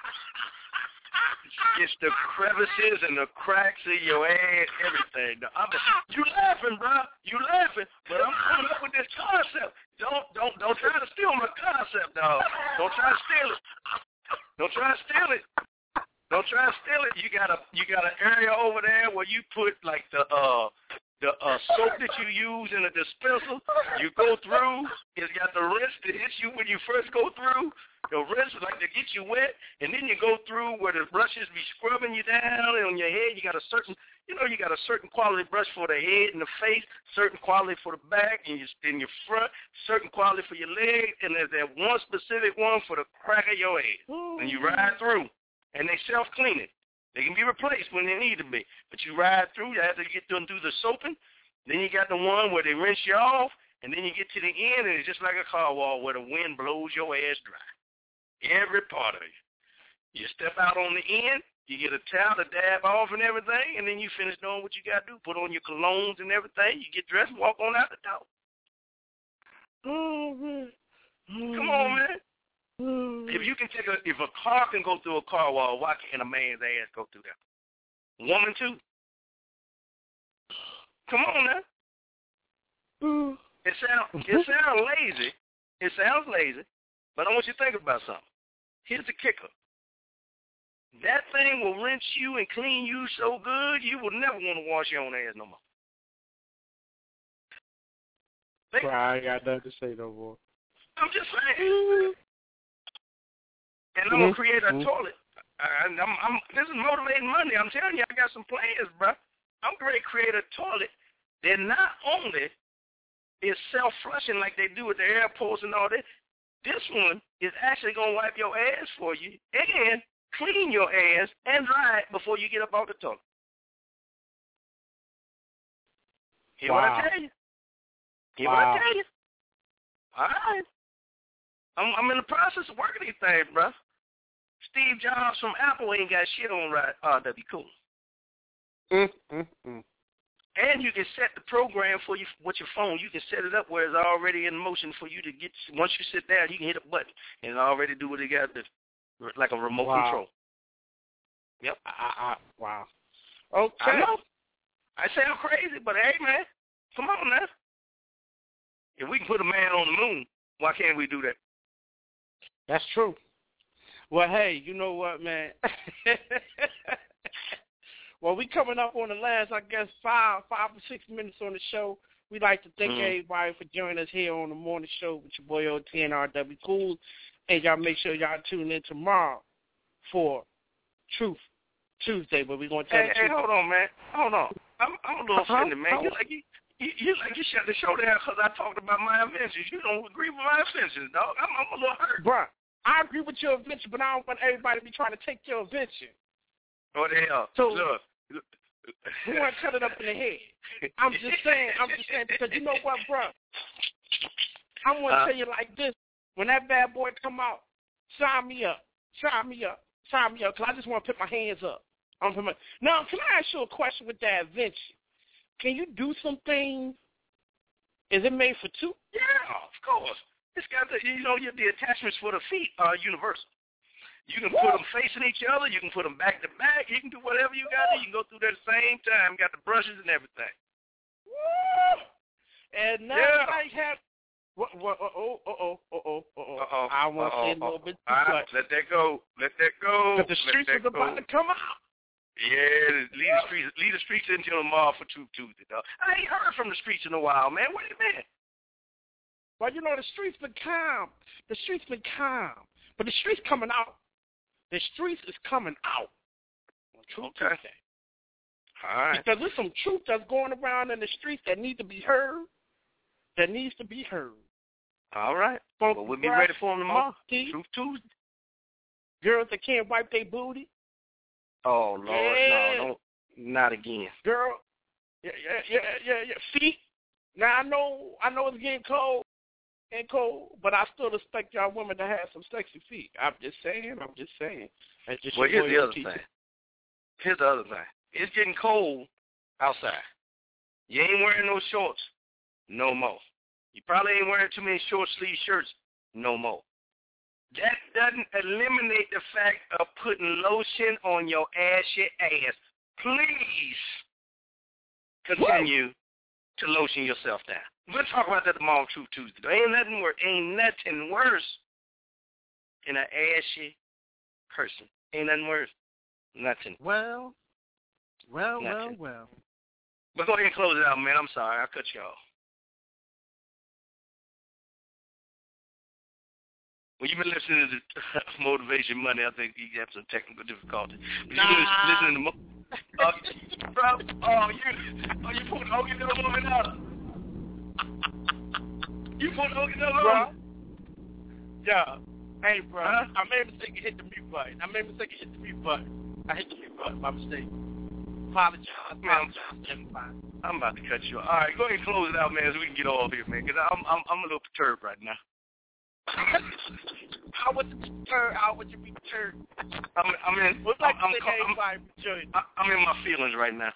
It's the crevices and the cracks in your ass, everything. You laughing, bro? You laughing? But I'm coming up with this concept. Don't try to steal my concept, dog. Don't try to steal it. Don't try to steal it. Don't try to steal it. You got an area over there where you put like the soap that you use in a dispenser. You go through. It's got the rinse that hits you when you first go through. The rinse is like to get you wet, and then you go through where the brushes be scrubbing you down, and on your head you got a certain quality brush for the head and the face, certain quality for the back and your front, certain quality for your leg, and there's that one specific one for the crack of your head. And you ride through, and they self-clean it. They can be replaced when they need to be, but you ride through. You have to get them through the soaping. Then you got the one where they rinse you off, and then you get to the end, and it's just like a car wall where the wind blows your ass dry. Every part of you. You step out on the end, you get a towel to dab off and everything, and then you finish doing what you got to do. Put on your colognes and everything. You get dressed and walk on out the door. Come on, man. If a car can go through a car wall, why can't a man's ass go through that? Woman too. Come on now. It sounds lazy. It sounds lazy, but I want you to think about something. Here's the kicker. That thing will rinse you and clean you so good you will never want to wash your own ass no more. I got nothing to say no more. I'm just saying. And I'm going to create a toilet. This is Motivating Monday. I'm telling you, I got some plans, bro. I'm going to create a toilet that not only is self-flushing like they do at the airports and all that, this one is actually going to wipe your ass for you and clean your ass and dry it before you get up out the toilet. Hear what I tell you? Hear what I tell you? All right. I'm in the process of working these things, bro. Steve Jobs from Apple ain't got shit on right. That'd be cool. And you can set the program for you with your phone. You can set it up where it's already in motion for you to get. Once you sit down, you can hit a button and it already do what it got to, like a remote control. Yep. Wow. Okay. I know. I sound crazy, but hey, man, come on now. If we can put a man on the moon, why can't we do that? That's true. Well, hey, you know what, man? Well, we coming up on the last, I guess, 5 or 6 minutes on the show. We'd like to thank everybody for joining us here on the morning show with your boy OT and RW Cool. And y'all make sure y'all tune in tomorrow for Truth Tuesday, but we're going to tell you. Hey, hold on, man. Hold on. I'm a little offended, man. You shut the show down because I talked about my inventions. You don't agree with my inventions, dog. I'm a little hurt. Bruh, I agree with your invention, but I don't want everybody to be trying to take your invention. What the hell? So, look. You want to cut it up in the head. I'm just saying, because you know what, bruh? I'm going to tell you like this. When that bad boy come out, sign me up, because I just want to put my hands up. Now, can I ask you a question with that invention? Can you do some things? Is it made for two? Yeah, of course. It's got the attachments for the feet are universal. You can put them facing each other. You can put them back to back. You can do whatever you got to. You can go through there at the same time. Got the brushes and everything. Woo! And now I have. I want to say a little bit too much. Let that go. Let that go. But the streets is about to come out. Yeah, lead the streets until tomorrow for Truth Tuesday, dog. I ain't heard from the streets in a while, man. Where you been? Well, you know, the streets been calm. But the streets coming out. The streets is coming out. Truth Tuesday. All right. Because there's some truth that's going around in the streets that needs to be heard. All right. Well, we'll be ready for them tomorrow. Truth Tuesday. Girls that can't wipe their booty. Oh, Lord. Yeah. No, not again. Girl. Yeah. Feet. Now, I know it's getting cold, but I still expect y'all women to have some sexy feet. I'm just saying. Well, here's the other thing. It's getting cold outside. You ain't wearing no shorts no more. You probably ain't wearing too many short sleeve shirts no more. That doesn't eliminate the fact of putting lotion on your ashy ass. Please continue to lotion yourself down. We'll talk about that tomorrow on Truth Tuesday. Ain't nothing worse than an ashy person. Ain't nothing worse. Nothing. Well. But go ahead and close it out, man. I'm sorry. I cut you off. When you've been listening to Motivation Monday, I think you have some technical difficulties. Listening to bro, you put Hogan Dog woman up. You put Hogan Dog bro. Yeah. Hey, bro. Huh? I made a mistake and hit the mute button. I hit the mute button. My mistake. Apologize. I'm about to cut you off. All right, go ahead and close it out, man, so we can get off here, man, because I'm a little perturbed right now. How would you be perturbed? I'm in my feelings right now.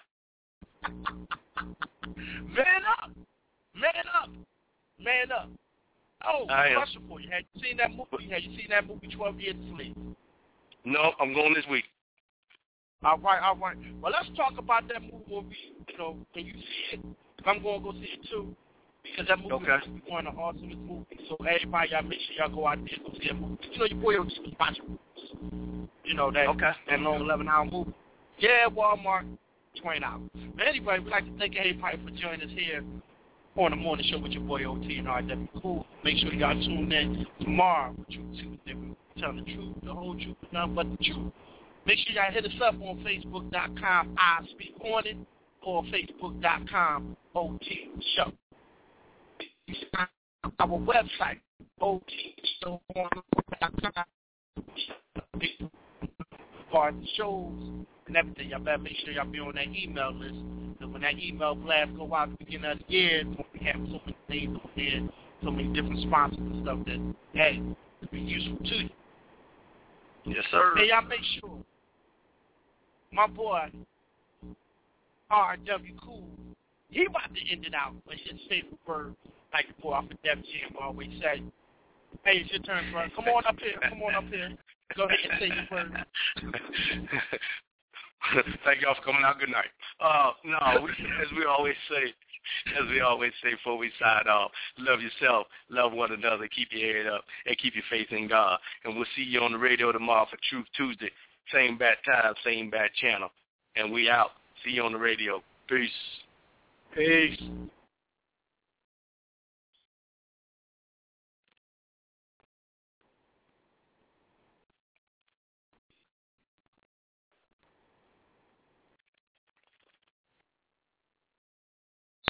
Man up. Oh, question for you. Have you seen that movie, 12 Years a Slave? No, I'm going this week. All right. Well, let's talk about that movie. You know, when you see it, I'm going to go see it too, because that movie is one of the awesomest movies. So everybody, y'all make sure y'all go out there and go see that movie. You know, your boy was watching movies. You know that long 11-hour movie. Yeah, Walmart, $20. But anyway, we'd like to thank everybody for joining us here on the morning show with your boy OT and RW Cool. Make sure y'all tune in tomorrow for Truth Tuesday. We'll tell the truth, the whole truth, nothing but the truth. Make sure y'all hit us up on Facebook.com, I Speak On It, or Facebook.com, OT Show. Our website, OTShow.com. For the shows and everything, y'all better make sure y'all be on that email list. Because when that email blast go out at the beginning of the year, we have so many things over there, so many different sponsors and stuff that, hey, it'll be useful to you. Yes, sir. Hey, y'all make sure my boy, RW Cool, he about to end it out with his favorite word, like the boy off of Def Jam always say. Hey, it's your turn, bro. Come on up here. Go ahead and say your word. Thank y'all for coming out. Good night. As we always say before we sign off, love yourself, love one another, keep your head up, and keep your faith in God. And we'll see you on the radio tomorrow for Truth Tuesday. Same bad time, same bad channel. And we out. See you on the radio. Peace.